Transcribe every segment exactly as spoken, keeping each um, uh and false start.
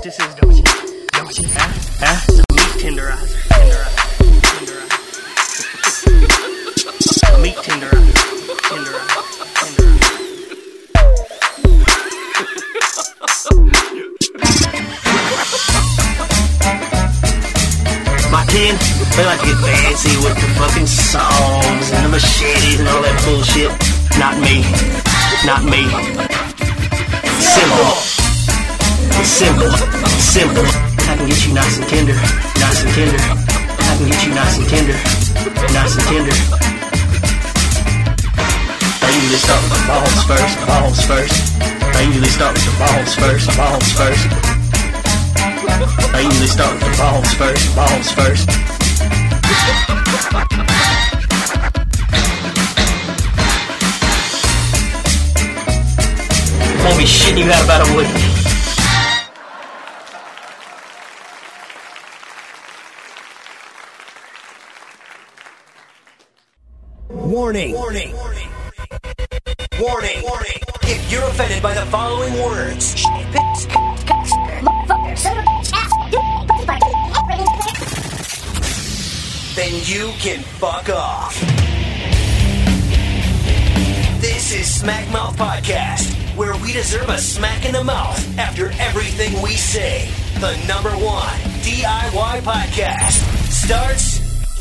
this is, don't you? Don't you? Huh? Huh? Meat tenderizer. Tenderizer. Tenderizer. Meat tenderizer. Tenderizer. Tenderizer. My kid, they like to get fancy with the fucking songs and the machetes and all that bullshit. Not me. Not me. Simple. Simple. Simple. I can get you nice and tender. Nice and tender. I can get you nice and tender. Nice and tender. I usually start with the balls first. Balls first. I usually start with the balls first. Balls first. I usually start with the balls first, balls first. Won't be shitting you out about a week. Warning. Warning. Warning. Warning. If you're offended by the following words, then you can fuck off. This is Smack Mouth Podcast, where we deserve a smack in the mouth after everything we say. The number one D I Y podcast starts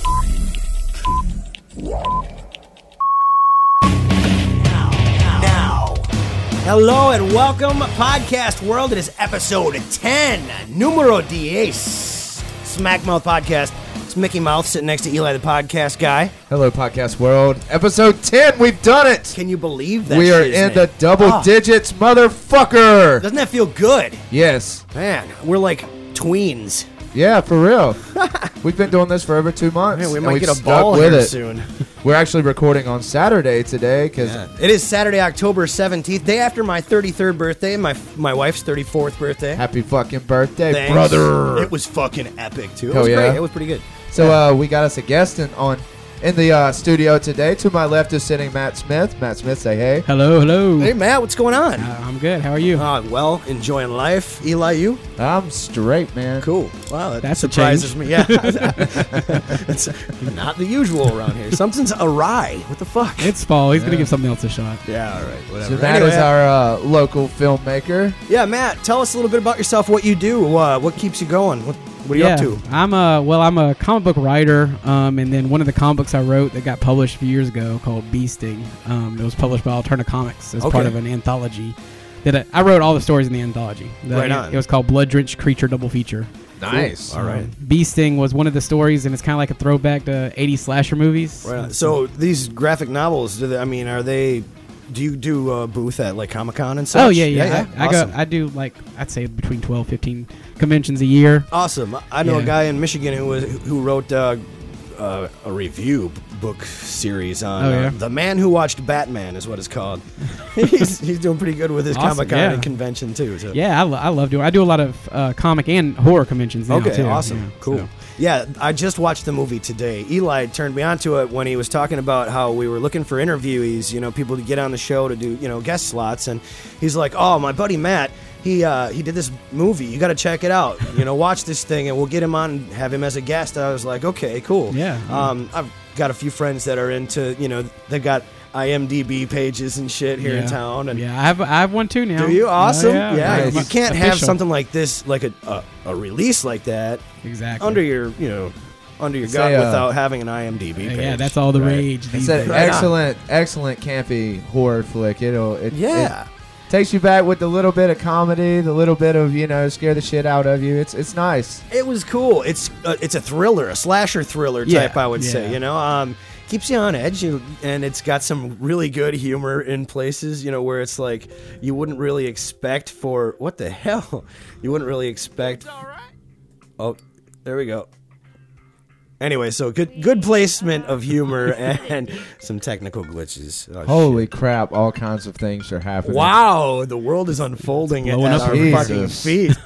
now. Now. Hello and welcome, Podcast World. It is episode ten, numero diez, Smack Mouth Podcast. It's Mickey Mouth sitting next to Eli, the podcast guy. Hello, Podcast World. Episode ten, we've done it. Can you believe that? We are shit, in man? the double Oh, digits, motherfucker. Doesn't that feel good? Yes. Man, we're like tweens. Yeah, for real. We've been doing this for over two months. Man, we and might we've get a stuck ball with here it. soon. We're actually recording on Saturday today because Yeah. It is Saturday, October seventeenth, day after my thirty-third birthday and my my wife's thirty-fourth birthday. happy fucking birthday, Thanks. brother. It was fucking epic, too. It Hell was yeah. great. It was pretty good. So uh, we got us a guest in, on in the uh, studio today. To my left is sitting Matt Smith. Matt Smith, say hey. Hello, hello. Hey, Matt, what's going on? Uh, I'm good. How are you? Uh, well, enjoying life. Eli, you? I'm straight, man. Cool. Wow, that That's a surprises change. me. Yeah. It's not the usual around here. Something's awry. What the fuck? It's fall. He's gonna give something else a shot. Yeah, all right, whatever. So Matt Anyway, is our uh, local filmmaker. yeah, Matt, tell us a little bit about yourself, what you do, uh, what keeps you going, what, what are you yeah, up to? I'm a well. I'm a comic book writer, um, and then one of the comic books I wrote that got published a few years ago called Beasting. Um, it was published by Alterna Comics as Okay. part of an anthology. That I, I wrote all the stories in the anthology. The- Right on. It was called Blood Drenched Creature Double Feature. Nice. All right. Beasting was one of the stories, and it's kind of like a throwback to eighties slasher movies. Right on. So these graphic novels, do they, I mean, are they, do you do a booth at like Comic-Con and such? Oh yeah, yeah. I, I Awesome. go. I do like I'd say between twelve, fifteen conventions a year. Awesome. I know a Yeah. guy in Michigan who was who wrote uh, uh, a review book series on Oh, yeah? uh, The Man Who Watched Batman is what it's called. he's, he's doing pretty good with his Awesome, Comic-Con yeah. and convention too. So. Yeah, I, lo- I love doing. I do a lot of uh, comic and horror conventions now Okay, too. awesome. Yeah, Cool. so. Yeah, I just watched the movie today. Eli turned me onto it when he was talking about how we were looking for interviewees, you know, people to get on the show to do, you know, guest slots. And he's like, oh, my buddy Matt, he uh, he did this movie. You got to check it out. You know, watch this thing and we'll get him on and have him as a guest. I was like, okay, cool. Yeah. Um, I've got a few friends that are into, you know, they got I M D B pages and shit here in Yeah. town. And Yeah, I have I have one too now. do you? Oh, Awesome. yeah, yeah. Nice. You can't have Official. something like this, like a, a, a release like that Exactly. under your, you know, under your Say, gut uh, without having an I M D B Yeah, page. yeah, that's all the Right. rage. It's these an days. Right on. excellent, excellent campy horror flick. It'll, it, Yeah. it takes you back with the little bit of comedy, the little bit of, you know, scare the shit out of you. It's it's nice. It was cool. It's uh, it's a thriller, a slasher thriller Yeah, type, I would say. yeah. You know, um, keeps you on edge, you, and it's got some really good humor in places. You know, where it's like you wouldn't really expect for what the hell, you wouldn't really expect. Oh, there we go. Anyway, so good good placement of humor and some technical glitches. Oh, Holy shit. crap! All kinds of things are happening. Wow, the world is unfolding at Blowing up our Jesus. fucking feet.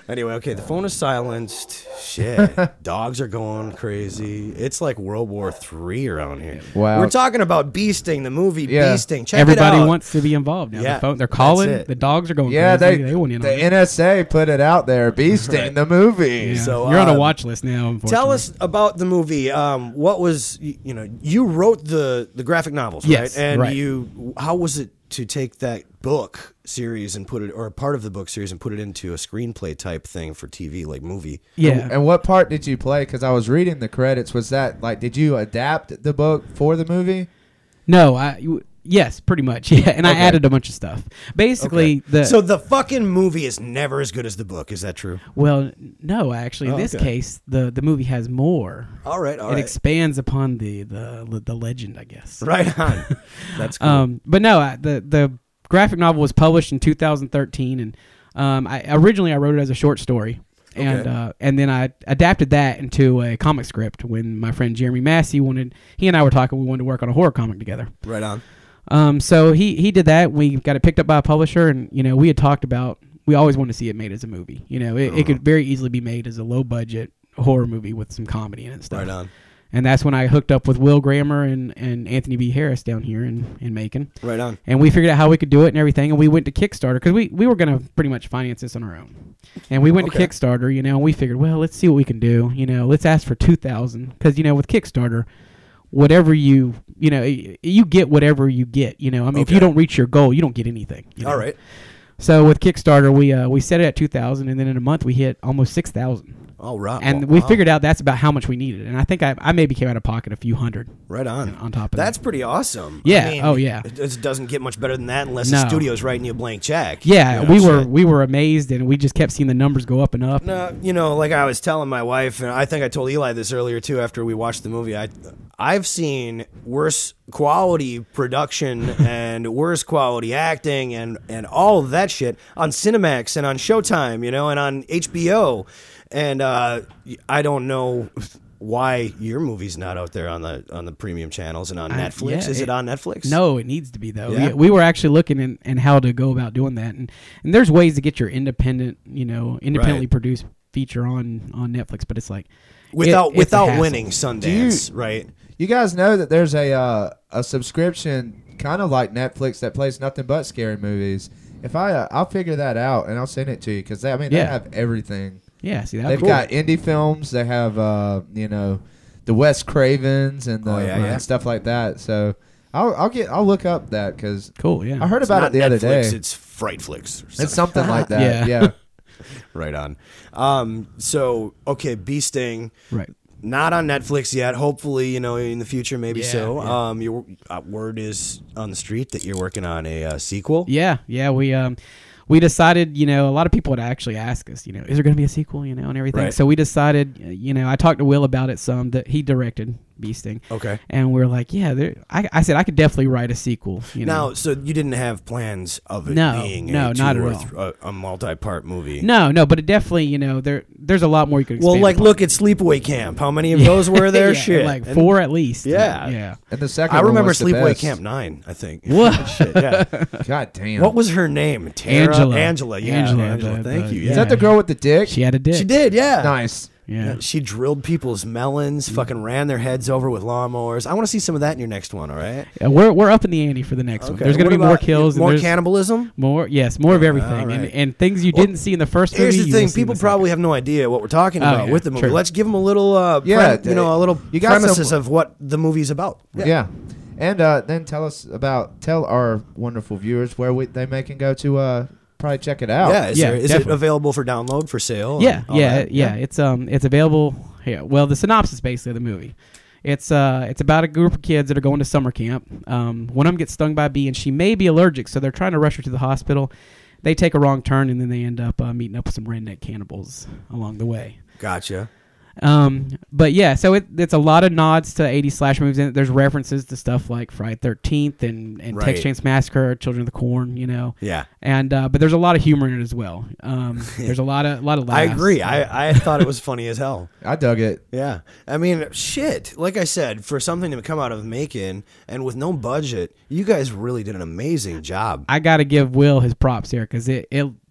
Anyway, okay, the phone is silenced. Shit. Dogs are going crazy. It's like World War Three around here. Wow. We're talking about Bee Sting, the movie Yeah. Bee Sting. Check Everybody it out. wants to be involved now. Yeah, the phone, they're that's calling. it. The dogs are going Yeah, crazy. they, They want in on the it. N S A put it out there. Bee Sting, Right. the movie. Yeah. So, You're on a um, watch list now, unfortunately. Tell us about the movie. Um, what was you, you know? You wrote the the graphic novels, Yes, right? And right. you, how was it to take that book series and put it, or a part of the book series, and put it into a screenplay type thing for T V, like movie? Yeah. And what part did you play? Because I was reading the credits. Was that like, did you adapt the book for the movie? No, I you- yes, pretty much. Yeah, and I Okay. added a bunch of stuff. Basically, the so the fucking movie is never as good as the book. Is that true? well, no, actually, in Oh, this okay. case, the the movie has more. All right, all it right. expands upon the the the legend, I guess. Right on. That's cool. Um, but no, I, the the graphic novel was published in two thousand thirteen, and um, I originally I wrote it as a short story, and Okay. uh, and then I adapted that into a comic script when my friend Jeremy Massey wanted. He and I were talking. We wanted to work on a horror comic together. right on. Um, so he he did that. We got it picked up by a publisher, and you know we had talked about we always wanted to see it made as a movie. You know, it, Uh-huh. it could very easily be made as a low budget horror movie with some comedy in it and stuff. Right on. And that's when I hooked up with Will Grammer and, and Anthony B. Harris down here in, in Macon. Right on. And we figured out how we could do it and everything. And we went to Kickstarter because we, we were going to pretty much finance this on our own. And we went Okay. to Kickstarter, you know, and we figured, well, let's see what we can do. You know, let's ask for two thousand dollars because, you know, with Kickstarter, whatever you, you know, y- you get whatever you get. You know, I mean, if you Okay. don't reach your goal, you don't get anything. you know? All right. So with Kickstarter, we uh, we set it at two thousand dollars, and then in a month we hit almost six thousand dollars. All right. And Wow. we figured out that's about how much we needed. And I think I, I maybe came out of pocket a few hundred Right on. on top of That's that. pretty awesome. Yeah, I mean, oh, yeah. It it doesn't get much better than that unless No. the studio's writing you a blank check. Yeah, You know, we were shit. we were amazed, and we just kept seeing the numbers go up and up. No, you know, like I was telling my wife, and I think I told Eli this earlier too. After we watched the movie, I, I've seen worse quality production and worse quality acting and and all of that shit on Cinemax and on Showtime, you know, and on H B O, and uh, I don't know why your movie's not out there on the on the premium channels and on I- Netflix. yeah, Is it, it- on Netflix? No, it needs to be though. Yeah? We, we were actually looking in, in how to go about doing that, and, and there's ways to get your independent, you know, independently Right. produced feature on on Netflix, but it's like without it- it's a without hassle. winning Sundance, right? You guys know that there's a uh, a subscription kind of like Netflix that plays nothing but scary movies. If I uh, I'll figure that out and I'll send it to you because I mean they Yeah. have everything. Yeah, see that. They've got indie films. They have uh, you know the Wes Cravens and the Oh, yeah, and yeah. stuff like that. So I'll I'll get I'll look up that because cool. Yeah, I heard It's about not it the other Netflix, day. It's Frightflix. Or It's something like that. Yeah. Yeah. Right on. Um, so okay, Bee Sting, right. not on Netflix yet. Hopefully, you know, in the future, maybe Yeah, so. yeah. Um, your uh, word is on the street that you're working on a uh, sequel. Yeah, yeah. We um we decided, you know, a lot of people would actually ask us, you know, is there going to be a sequel, you know, and everything. Right. So we decided, uh, you know, I talked to Will about it some. That he directed Bee Sting. Okay. And we are like, yeah, there, I, I said I could definitely write a sequel. You know. Now, so you didn't have plans of it No, being no, a two not at or all. th- a, a multi-part movie. No, no, but it definitely, you know, there there's a lot more you could. Well, expand like, upon. look at Sleepaway Camp. How many of those were there? Yeah, Shit, like And four at least. Yeah. yeah. And the second I one remember was the Sleepaway best. Camp Nine. I think. What? Shit, yeah. God damn. What was her name? Tara? Angela. Angela. Yeah. Angela, Angela. the- Thank the- you. Is Yeah. that the girl with the dick? She had a dick. She did. Yeah. Nice. Yeah. Yeah, she drilled people's melons, fucking ran their heads over with lawnmowers. I want to see some of that in your next one, all right? Yeah, we're we're up in the ante for the next one. Okay. There's going What to be more about- kills, more and there's cannibalism. more. Yes, more of everything, all and, right. and things you Well, didn't see in the first Here's movie. the you will thing: see in people the probably have no idea what we're talking Oh, about yeah, with the movie. true. Let's give them a little, uh, Yeah, prem- you know, a little you got premises some- of what the movie's about. Yeah. And uh, then tell us about tell our wonderful viewers where we, they may can go to uh, probably check it out. Yeah, is, Yeah, there, is it definitely. available for download for sale? Yeah, and all yeah, that? yeah, It's um, it's available. Yeah. Well, the synopsis basically of the movie. It's uh, it's about a group of kids that are going to summer camp. Um, one of them gets stung by a bee, and she may be allergic, so they're trying to rush her to the hospital. They take a wrong turn, and then they end up uh, meeting up with some redneck cannibals along the way. Gotcha. Um, but yeah, so it, it's a lot of nods to eighties slash movies in it. There's references to stuff like Friday thirteenth and, and Right. Texas Chainsaw Massacre, Children of the Corn, you know. Yeah. And uh, but there's a lot of humor in it as well. Um, there's a lot of lot of I laughs. agree. I, I thought it was funny as hell. I dug it. Yeah. I mean, shit. Like I said, for something to come out of Macon and with no budget, you guys really did an amazing job. I got to give Will his props here because it, it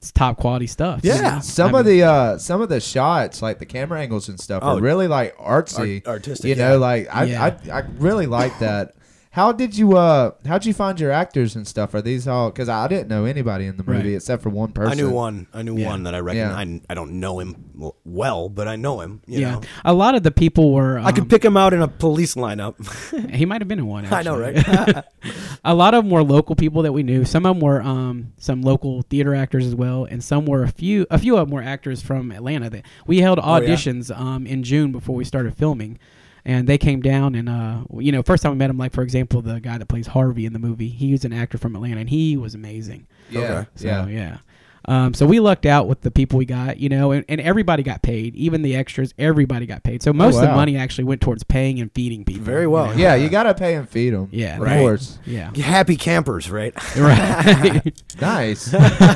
it's top quality stuff. Yeah. you know? Some I of mean, the uh, some of the shots, like the camera angles and stuff, Oh, are really like artsy, art- artistic, You know, yeah. like I, Yeah. I, I really like that. How did you uh how'd you find your actors and stuff? Are these all because I didn't know anybody in the movie Right. except for one person. I knew one. I knew Yeah. one that I reckon. Yeah. I, I don't know him w- well, but I know him. You yeah, know? a lot of the people were. Um, I could pick him out in a police lineup. He might have been in one. I know, actually. right? A lot of them were local people that we knew. Some of them were um, some local theater actors as well, and some were a few. A few of them were actors from Atlanta. That we held Oh, yeah? auditions um, in June before we started filming, and they came down and uh, you know, first time I met him, like for example, the guy that plays Harvey in the movie, he was an actor from Atlanta, and he was amazing. Yeah, Okay. So yeah. yeah. Um, so we lucked out with the people we got, you know, and, and everybody got paid, even the extras. Everybody got paid. So most of the wow. money actually went towards paying and feeding people. Very you well. know? Yeah, you gotta pay and feed them. Yeah. of Right. course. Yeah. Happy campers, right? Right. Nice.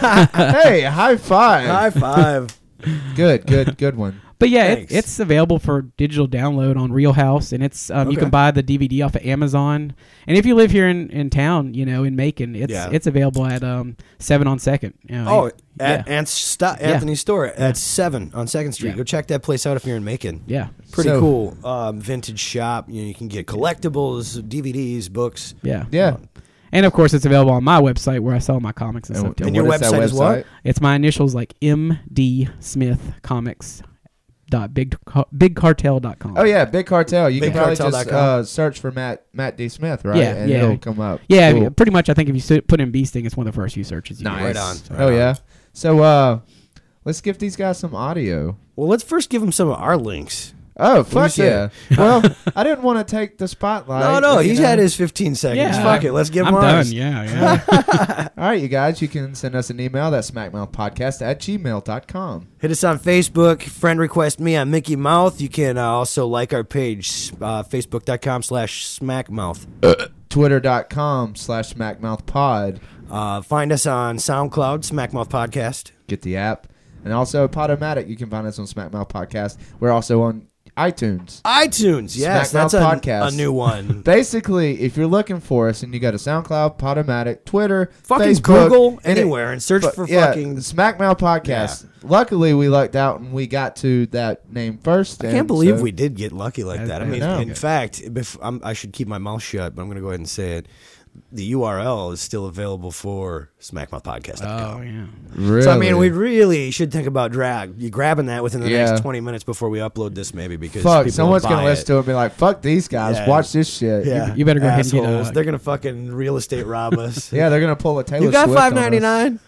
Hey, high five. High five. Good, good, good one. But yeah, it, Thanks. it's available for digital download on Real House, and it's um, you Okay. can buy the D V D off of Amazon. And if you live here in, in town, you know, in Macon, it's Yeah. it's available at um, Seven on Second. You know, Oh, yeah. at Ant St- Anthony's store at seven on Second Street. Yeah. Go check that place out if you're in Macon. yeah, Pretty So- cool. Um, vintage shop. You know, you can get collectibles, D V Ds, books. yeah, Yeah. And of course, it's available on my website where I sell my comics and, And, stuff too. And your what is that website is what? It's my initials like M D Smith Comics dot big big cartel dot com. Oh yeah, Big Cartel. You big can probably cartel just dot com. uh, search for Matt Matt D. Smith, right? Yeah, and yeah. it'll come up. Yeah, Cool. pretty much. I think if you sit- put in Bee Sting, it's one of the first few searches. You Nice. get. Right on. Right oh on. yeah. So uh, let's give these guys some audio. Well, let's first give him some of our links. Oh do you fuck say? yeah! Well, I didn't want to take the spotlight. no, no, you he's know. had his fifteen seconds. Yeah. Fuck it. Let's give him I'm ours. done. Yeah, yeah. All right, you guys, you can send us an email. That's smackmouthpodcast at gmail dot com. Hit us on Facebook. Friend request me on Mickey Mouth. You can uh, also like our page, uh, facebook.com slash smackmouth. Twitter dot com slash smackmouthpod. Uh, find us on SoundCloud, Smackmouth Podcast. Get the app. And also Podomatic. You can find us on Smackmouth Podcast. We're also on iTunes. iTunes, yes, Smackmouth that's a, Podcast. a new one. Basically, if you're looking for us and you go to SoundCloud, Podomatic, Twitter, Fucking Facebook, Google and it- anywhere and search but, for yeah, fucking. Smackmouth Podcast. Luckily, we lucked out and we got to that name first. I and can't believe so- we did get lucky like I- that. I I mean, know. in fact, bef- I'm, I should keep my mouth shut, but I'm going to go ahead and say it. The U R L is still available for smackmouth podcast dot com. Oh yeah. Really? So I mean, we really should think about drag. You grabbing that within the Yeah. next twenty minutes before we upload this, maybe because Fuck, people someone's will gonna buy listen it. to it and be like, "Fuck these guys, Yeah. watch this shit." Yeah, You better go ahead and get a- Assholes. They're gonna fucking real estate rob us. yeah, they're gonna pull a Taylor. You got Swift on five us. ninety nine.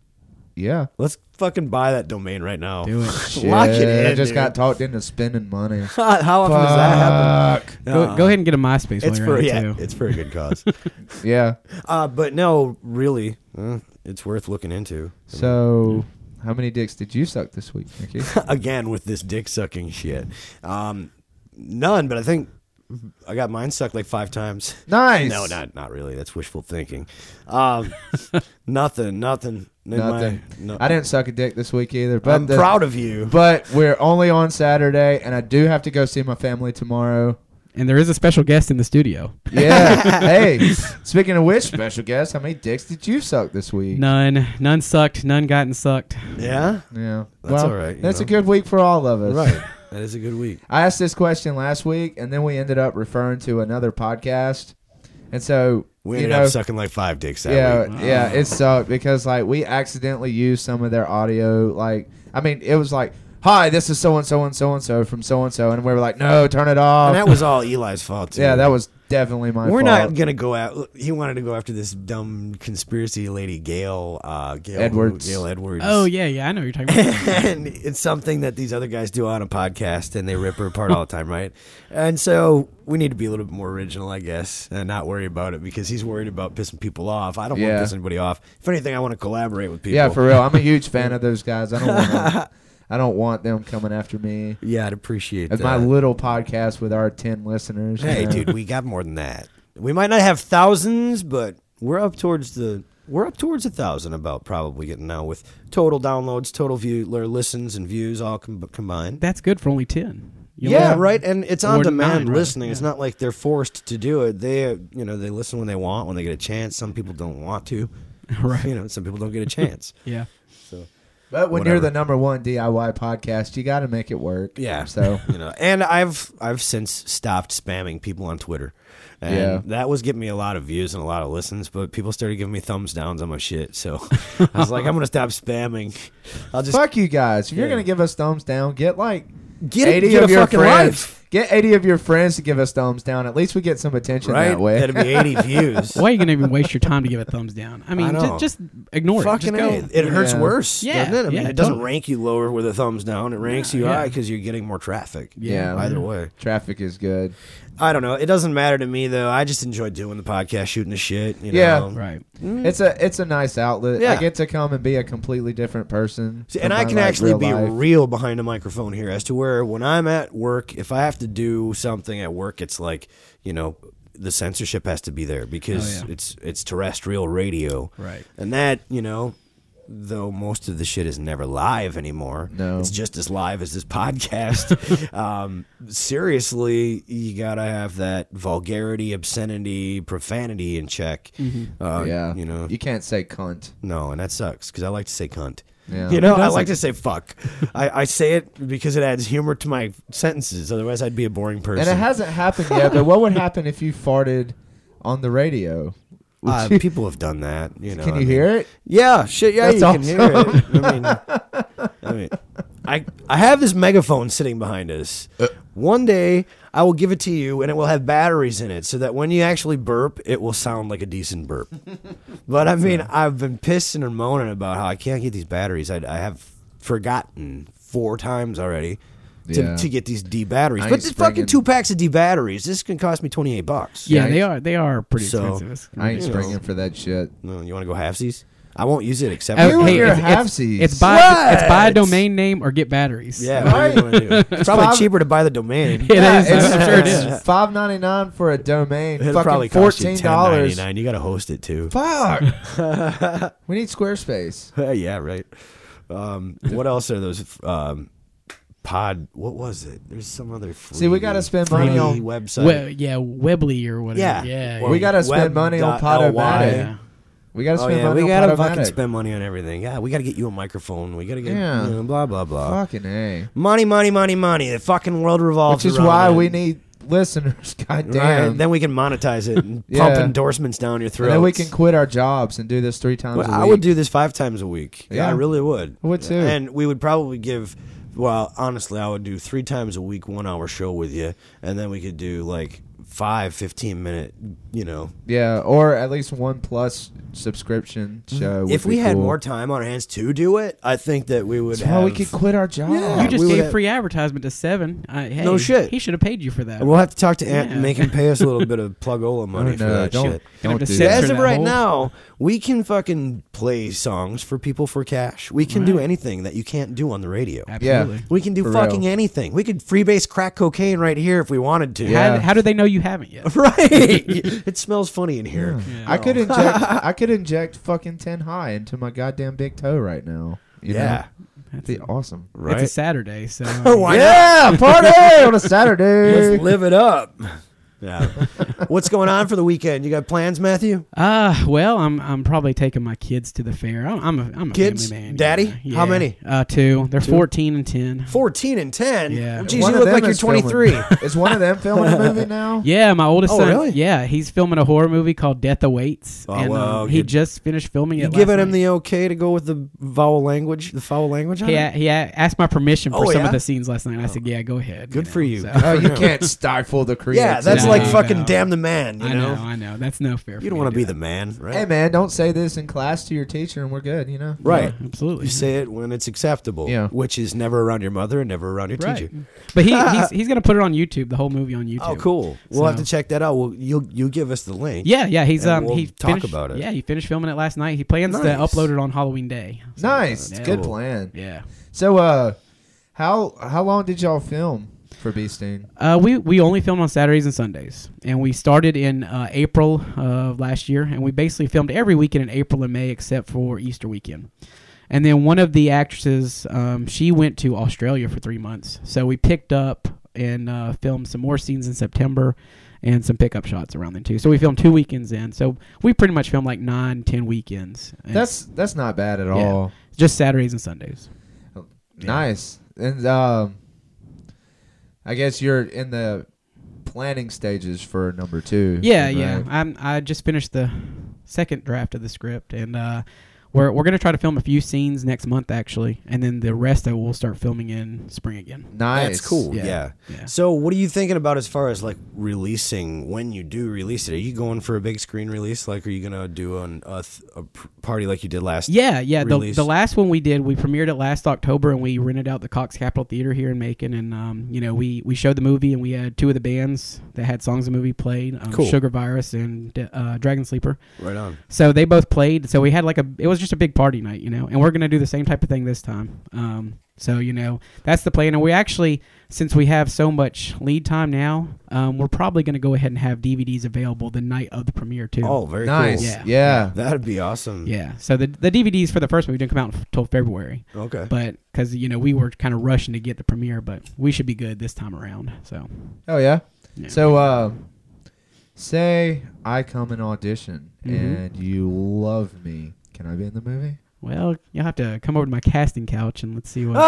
Yeah, Let's fucking buy that domain right now. Do it. Lock it Shit, in. I just dude. got talked into spending money. How often does that happen? Go, Uh, go ahead and get a MySpace. It's while for you're yeah, at it too. it's for a good cause. Yeah. uh, but no, really, uh, it's worth looking into. So, how many dicks did you suck this week, Mickey? Again with this dick sucking shit. Um, none, but I think I got mine sucked like five times. Nice. No, not not really. That's wishful thinking. Um, nothing, nothing. in my- Nothing. no- I didn't suck a dick this week either. But I'm the- proud of you. But we're only on Saturday, and I do have to go see my family tomorrow. And there is a special guest in the studio. Yeah. Hey, speaking of which, special guest, how many dicks did you suck this week? None, none sucked. None gotten sucked. Yeah, Yeah. That's well, all right, you That's know. a good week for all of us. right. That is a good week. I asked this question last week, and then we ended up referring to another podcast. And so, We you ended know, up sucking like five dicks that yeah, week. yeah, it sucked because like we accidentally used some of their audio. Like, I mean, it was like, "Hi, this is so and so and so and so from so and so," and we were like, "No, turn it off." And that was all Eli's fault too. yeah, that was definitely my We're fault. not gonna go out. He wanted to go after this dumb conspiracy lady, Gail, uh, Gail Edwards. Gail Edwards. Oh yeah, yeah. I know what you're talking about. and it's something that these other guys do on a podcast, and they rip her apart all the time, right? And so we need to be a little bit more original, I guess, and not worry about it because he's worried about pissing people off. I don't want Yeah. to piss anybody off. If anything, I want to collaborate with people. Yeah, for real. I'm a huge fan of those guys. I don't want. I don't want them coming after me. yeah, I'd appreciate It's that. my little podcast with our ten listeners. you Hey, know. dude, we got more than that. We might not have thousands, but we're up towards the we're up towards a thousand about probably getting now with total downloads, total view, or listens and views all com- combined. That's good for only ten. You Yeah, know? right. And it's on More than demand nine, right? listening. It's Yeah. not like they're forced to do it. They, you know, they listen when they want, when they get a chance. Some people don't want to. Right. You know, some people don't get a chance. Yeah. So But when Whatever. you're the number one D I Y podcast, you got to make it work. yeah, So you know, and I've I've since stopped spamming people on Twitter. And Yeah. that was getting me a lot of views and a lot of listens, but people started giving me thumbs downs on my shit. So I was like, I'm gonna stop spamming. I'll just fuck you guys. If you're Yeah. gonna give us thumbs down, get like get it, eighty get of a your fucking friends. life. Get eighty of your friends to give us thumbs down. At least we get some attention Right? that way. That'd be eighty views. Why are you gonna even waste your time to give a thumbs down? I mean, I know. just, just ignore Fucking it. Just A. go. It hurts Yeah. worse, Yeah, doesn't it? I mean, yeah, it doesn't totally. rank you lower with a thumbs down. It ranks you Yeah. high because you're getting more traffic. Yeah. Either way. Traffic is good. I don't know. It doesn't matter to me, though. I just enjoy doing the podcast, shooting the shit. You Yeah. know? Right. It's a it's a nice outlet. Yeah. I get to come and be a completely different person. See, from and I my, can like, actually real be life. real behind a microphone here as to where when I'm at work, if I have to do something at work, it's like, you know, the censorship has to be there because Oh, yeah. it's it's terrestrial radio. Right. And that, you know, though most of the shit is never live anymore. No. It's just as live as this podcast. um, seriously, you gotta have that vulgarity, obscenity, profanity in check. Uh, Yeah. You know, You can't say cunt. no, and that sucks because I like to say cunt. Yeah. You know, Who I doesn't? like to say fuck. I, I say it because it adds humor to my sentences. Otherwise, I'd be a boring person. And it hasn't happened yet, but what would happen if you farted on the radio? Would Uh, you- people have done that. You know, can I you mean- hear it? Yeah, shit. Yeah, That's you can hear awesome. it. I mean, I mean, I I have this megaphone sitting behind us. One day, I will give it to you, and it will have batteries in it, so that when you actually burp, it will sound like a decent burp. But I mean, I've been pissing and moaning about how I can't get these batteries. I, I have forgotten four times already. To, Yeah. to get these D batteries, I but ain't it's fucking springing. two packs of D batteries. This can cost me twenty eight bucks. Yeah, Yeah, they I- are. They are pretty So, expensive. It's I ain't You know. springing for that shit. No, you want to go halfsies? I won't use it except Uh, You for and your it's, it's, halfsies. it's buy it's buy a domain name or get batteries. Yeah, Right. what are you gonna do? It's probably five- cheaper to buy the domain. It Yeah, is. it's, I'm sure it it's is. five ninety nine for a domain. It'll fucking probably cost you fourteen ten ninety dollars. nine. You got to host it too. Fuck. We need Squarespace. yeah, right. Um, what else are those? Um, pod. What was it? There's some other. Free, See, we gotta spend free money on- website. We- yeah, Weebly or whatever. Yeah. Yeah. Or We gotta spend money on web dot L Y. Podomatic. yeah. We gotta Oh spend yeah, money we on gotta Podomatic. fucking spend money on everything. Yeah, we gotta get you a microphone. We gotta get Yeah. you know, blah blah blah. Fucking A. Money, money, money, money. The fucking world revolves. Which is around why it. we need listeners. God Right, damn. then we can monetize it and Yeah. pump endorsements down your throat. And then we can quit our jobs and do this three times Well, a week. I would do this five times a week. Yeah, Yeah. I really would. I would too. And we would probably give. Well, honestly, I would do three times a week, one hour show with you, and then we could do like five, fifteen minute. You know, Yeah, or at least one plus subscription show. would if we be had cool. more time on our hands to do it, I think that we would That's have. why we could quit our job. Yeah. You just we would gave have- free advertisement to Seven. Uh, hey, No shit. He should have paid you for that. And we'll have to talk to Ant and Yeah. make him pay us a little bit of plugola money Oh, for no, that don't, shit. Gonna don't have to do censor that. As of that right whole- now, we can fucking play songs for people for cash. We can do Right. anything that you can't do on the radio. Absolutely. We can do For fucking real. anything. We could freebase crack cocaine right here if we wanted to. Yeah. How, how do they know you haven't yet? Right. It smells funny in here. I could inject. I could inject fucking ten high into my goddamn big toe right now. You Yeah. know? That'd be awesome. Right. It's a Saturday, so Why Yeah, party on a Saturday. Let's live it up. Yeah. What's going on for the weekend? You got plans, Matthew? Uh, well, I'm I'm probably taking my kids to the fair. I'm I'm a, I'm a Kids? family man. Daddy? yeah. How Yeah. many? Uh, two. They're fourteen and ten. fourteen and ten? Yeah. Geez, One you of look them like you're is filming- twenty-three. Is one of them filming a movie now? Yeah, my oldest Oh, son. really? Yeah, he's filming a horror movie called Death Awaits, Oh, and well, um, he you- just finished filming it. You last giving him night. the okay to go with the vowel language, the foul language on He, it? a- he a- asked my permission for Oh, some yeah? of the scenes last night. And I said, "Yeah, go ahead." Good know, for you. so- Oh, you can't stifle the creativity. Yeah, that's No, like no. fucking damn the man, you I know? know, I know. That's no fair. You for don't me want to do be that. the man, right? Hey man, don't say this in class to your teacher, and we're good. You know. Right. Yeah, absolutely. You say it when it's acceptable, Yeah. which is never around your mother and never around your right. teacher. But he he's, he's gonna put it on YouTube. The whole movie on YouTube. Oh, cool. We'll have So- to check that out. We'll, you'll you give us the link. Yeah, yeah. He's And um we'll he talk finished, about it. Yeah, he finished filming it last night. He plans to Nice. upload it on Halloween Day. So, Nice. Yeah. Good Cool. plan. Yeah. So, uh, how how long did y'all film for Beasting? Uh, we we only filmed on Saturdays and Sundays, and we started in uh, April of last year, and we basically filmed every weekend in April and May except for Easter weekend. And then one of the actresses, um, she went to Australia for three months, so we picked up and uh, filmed some more scenes in September, and some pickup shots around then too. So we filmed two weekends in. So we pretty much filmed like nine, ten weekends. And That's that's not bad at Yeah. all. just Saturdays and Sundays. Nice. And um, I guess you're in the planning stages for number two. Yeah, right? yeah. I'm. I just finished the second draft of the script, and uh, we're we're gonna try to film a few scenes next month actually, and then the rest of it we'll start filming in spring again. Nice. That's cool. Yeah. Yeah. Yeah. So, what are you thinking about as far as like releasing? When you do release it, are you going for a big screen release? Like, are you gonna do an, a, th- a p- party like you did last? Yeah, yeah. The, release? the last one we did, we premiered it last October, and we rented out the Cox Capitol Theater here in Macon, and um, you know, we we showed the movie, and we had two of the bands that had songs of the movie played, um, Cool. Sugar Virus and uh, Dragon Sleeper. Right on. So they both played. So we had like a, it was just a big party night, you know, and we're going to do the same type of thing this time. Um, so, you know, that's the plan. And we actually, since we have so much lead time now, um, we're probably going to go ahead and have D V Ds available the night of the premiere too. Oh, very Nice. cool. Yeah. Yeah. That'd be awesome. Yeah. So the, the D V Ds for the first movie didn't come out until February. Okay. But because, you know, we were kind of rushing to get the premiere, but we should be good this time around. So, Oh yeah. yeah. So uh, say I come and audition Mhm. and you love me. Can I be in the movie? well, you'll have to come over to my casting couch and let's see what.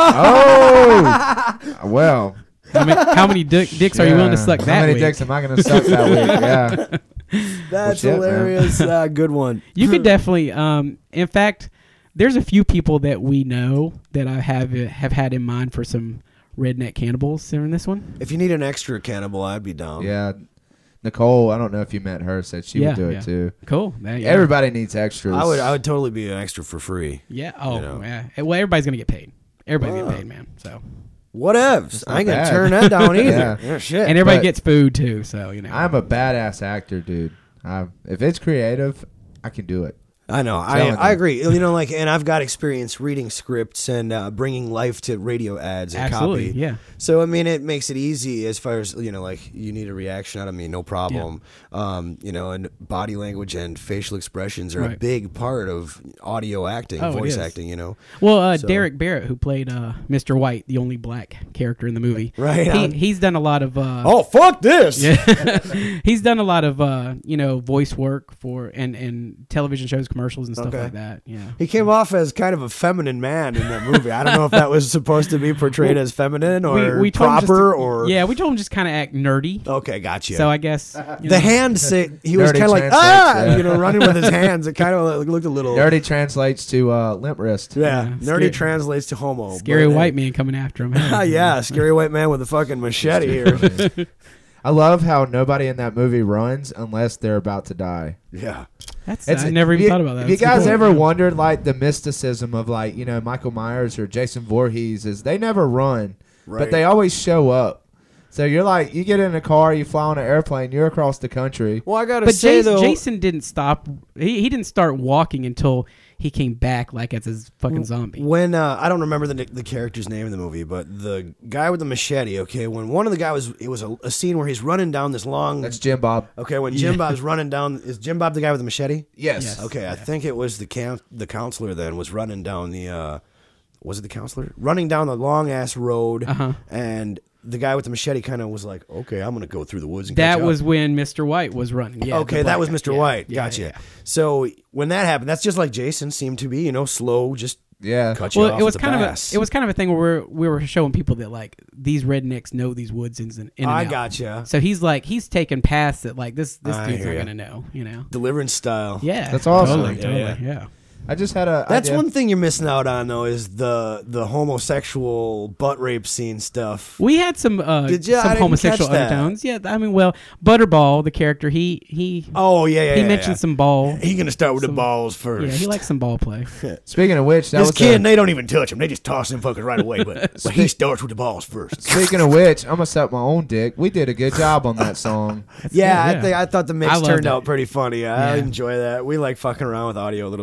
Oh. Well. how many, how many dick, dicks are you willing to yeah. suck How that many week? dicks am I going to suck that week? Yeah. That's Well, shit, man. hilarious. uh, good one. You could definitely. Um, in fact, there's a few people that we know that I have uh, have had in mind for some redneck cannibals in this one. If you need an extra cannibal, I'd be down. Yeah. Nicole, I don't know if you met her, said she Yeah, would do it yeah. too. Cool. That- yeah. Everybody needs extras. I would. I would totally be an extra for free. Yeah. Oh, you know. yeah. Well, everybody's gonna get paid. Everybody's Oh. getting paid, man. So, Whatevs. not I ain't gonna bad. turn that down either. Yeah. Yeah, shit. and everybody but- gets food too. So you know. I'm a badass actor, dude. I, if it's creative, I can do it. I know. I Telling I you. agree. You know, like, and I've got experience reading scripts and uh, bringing life to radio ads and Absolutely. copy. Yeah. So I mean, it makes it easy as far as, you know, like, you need a reaction out of me, no problem. Um, you know, and body language and facial expressions are a Right. big part of audio acting, Oh, it voice is. acting. You know, Well, uh, So- Derek Barrett, who played uh, Mister White, the only black character in the movie, Right He, on. he's done a lot of. Uh, oh fuck this! Yeah, he's done a lot of uh, you know, voice work for and, and television shows, commercials, and stuff Okay. like that. Yeah, He came off as kind of a feminine man in that movie. I don't know if that was supposed to be portrayed as feminine or we, we told him just proper to- or yeah, we told him just kind of act nerdy. Okay, gotcha. So I guess you the know, hand say he was Nerdy kind of like translates, ah, yeah. you know, running with his hands. It kind of looked a little Nerdy translates to uh, limp wrist. Yeah, Yeah, nerdy scary- translates to homo. scary but, white man coming after him. uh, yeah, scary white man with a fucking machete here. I love how nobody in that movie runs unless they're about to die. Yeah, That's It's- I never if even you- thought about that. Have you That's a good guys point. ever wondered like the mysticism of like, you know, Michael Myers or Jason Voorhees is they never run, Right. but they always show up. So you're like, you get in a car, you fly on an airplane, you're across the country. well, I gotta But say Jason, though, Jason didn't stop. He, he didn't start walking until he came back like as his fucking zombie. when uh, I don't remember the the character's name in the movie, but the guy with the machete. Okay, when one of the guys was, it was a, a scene where he's running down this long. That's Jim Bob. okay, when Jim Bob's running down, is Jim Bob the guy with the machete? Yes. Yes. Okay, I think it was the can- the counselor then was running down the uh was it the counselor? Running down the long ass road Uh-huh. and the guy with the machete kind of was like, "Okay, I'm going to go through the woods and That catch up." was when Mister White was running. Yeah. Okay, the that black was guy. Mister Yeah, White. yeah, Gotcha. yeah. So when that happened, that's just like Jason seemed to be, you know, slow, just Yeah. cut you Well, off it was at the kind pass. of a, it was kind of a thing where we're, we were showing people that like these rednecks know these woods ins and in and I out. gotcha. So he's like he's taking paths that like this this I dude's hear not ya. gonna know. You know. Deliverance style. Yeah. That's awesome. Totally. Yeah, Totally. yeah. Yeah. I just had a. That's idea. one thing you're missing out on though is the the homosexual butt rape scene stuff. We had some uh, Did ya? I some didn't homosexual catch that. undertones. Yeah, I mean, well, Butterball, the character, he he Oh yeah, yeah. he yeah, mentioned yeah. some ball. He gonna start with some- the balls first. Yeah, he likes some ball play. Speaking of which, that This was kid, a- and they don't even touch him. They just toss him fuckers right away. But, but he starts with the balls first. Speaking of which, I'm gonna suck my own dick. We did a good job on that song. Yeah, good, I think I thought the mix I loved turned it. out pretty funny. I Yeah. enjoy that. We like fucking around with audio a little bit like that.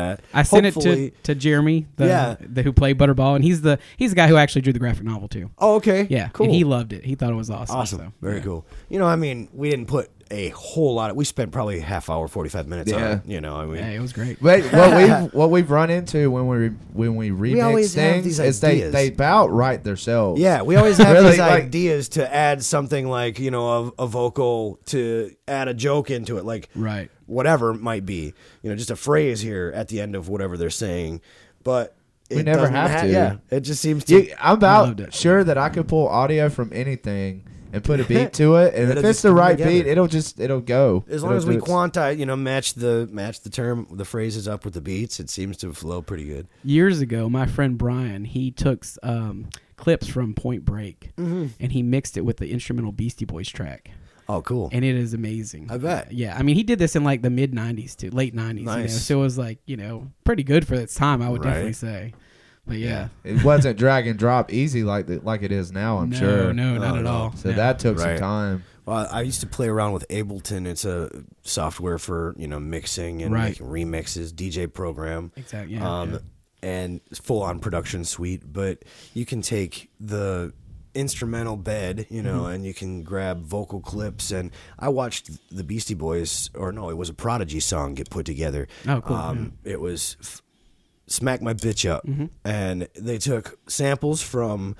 that. I sent Hopefully- it to, to Jeremy, the, Yeah. the who played Butterball, and he's the he's the guy who actually drew the graphic novel too. Oh, okay. Yeah, cool. and he loved it. He thought it was awesome. Awesome. so, Very yeah. cool. You know, I mean, we didn't put a whole lot of, we spent probably a half hour, forty-five minutes on Yeah. it. You know, I mean, Yeah, it was great. Wait, what we've what we've run into when we when we remix always have things these is they ideas. they about write themselves. yeah, we always have Really, these like- ideas to add something like, you know, a, a vocal to add a joke into it, like Right. whatever it might be. You know, just a phrase here at the end of whatever they're saying. But We it never doesn't have ha- to. Yeah, it just seems to. You, I'm loved about it. sure that I could pull audio from anything and put a beat to it, and It'll if it's just the come right together. beat, it'll just it'll go. As long It'll as we do its- quantize, you know, match the match the term, the phrases up with the beats, it seems to flow pretty good. Years ago, my friend Brian, he took um, clips from Point Break, Mm-hmm. and he mixed it with the instrumental Beastie Boys track. Oh, cool. And it is amazing. I bet. Yeah, I mean, he did this in like the mid nineties too, late nineties. You know? Nice. So it was like, you know, pretty good for its time, I would Right. definitely say. But yeah. It wasn't drag and drop easy like the, like it is now. I'm no, sure. no, not Oh, at no. all. So No. that took Right. some time. Well, I used to play around with Ableton. It's a software for, you know, mixing and Right. making remixes, D J program. Exactly, yeah, Um, yeah. And full on production suite. But you can take the instrumental bed, you know, Mm-hmm. and you can grab vocal clips. And I watched the Beastie Boys, or no, it was a Prodigy song get put together. Oh, cool, Um, It was f- Smack My Bitch Up. Mm-hmm. And they took samples from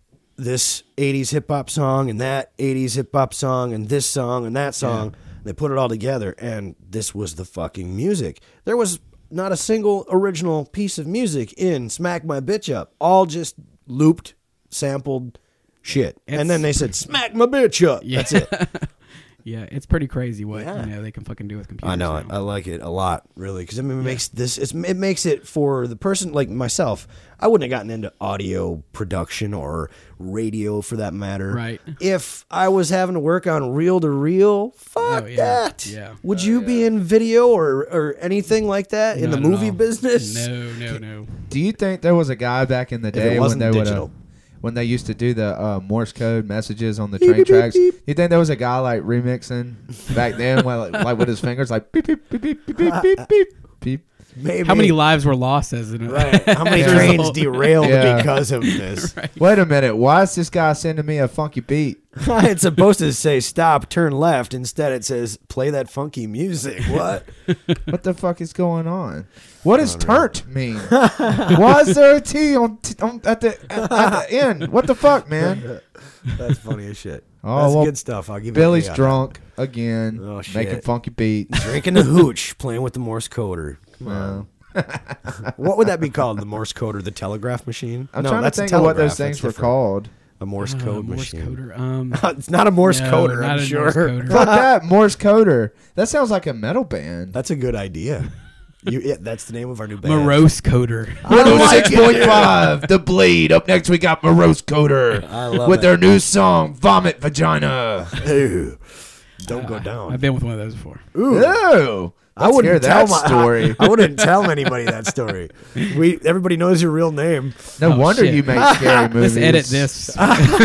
this eighties hip hop song and that eighties hip hop song and this song and that song. They put it all together, and this was the fucking music. There was not a single original piece of music in Smack My Bitch Up. All just looped, sampled shit. It's- and then they said, Smack My Bitch Up. Yeah. That's it. Yeah, it's pretty crazy what Yeah. you know they can fucking do with computers. I know it. now. I like it a lot, really, because I mean, it makes this. It's, it makes it for the person like myself. I wouldn't have gotten into audio production or radio, for that matter, Right. if I was having to work on reel to reel. Fuck Oh, yeah. that. Yeah. Would you be in video or or anything like that in Not the at movie all. business? No, no, no. Do you think there was a guy back in the it day when wasn't they would digital. uh, when they used to do the uh, Morse code messages on the train tracks? You think there was a guy like remixing back then, while, like, like with his fingers, like beep beep beep beep beep beep beep beep beep? Maybe. How many lives were lost as it? Right. How many Yeah. trains derailed Yeah. because of this? Wait a minute, why is this guy sending me a funky beat? It's supposed to say stop, turn left. Instead, it says play that funky music. What? What the fuck is going on? What does turnt mean? Why is there a T on, t- on at the at, at the end? What the fuck, man? That's funny as shit. Oh, That's well, good stuff. I'll give Billy's you a drunk again, Oh, shit. making funky beats. Drinking the hooch, playing with the Morse coder. Come on. Uh, What would that be called? The Morse coder, the telegraph machine? I'm No, trying to that's a think of what those telegraph. things That's were different. called. A Morse Uh, code Morse machine. coder. Um, It's not a Morse no, coder, not I'm a sure. Morse coder. Fuck that, Morse coder. That sounds like a metal band. That's a good idea. You, yeah, that's the name of our new band. Morose coder. I like six point it. five, The Bleed. Up next, we got Morose Coder I love with it. their new song, Vomit Vagina. Ew. Don't go down. I've been with one of those before. Ooh. I Let's wouldn't hear tell that my, story. I, wouldn't tell anybody that story. We everybody knows your real name. No Oh, wonder shit. you make scary movies. Let's edit this.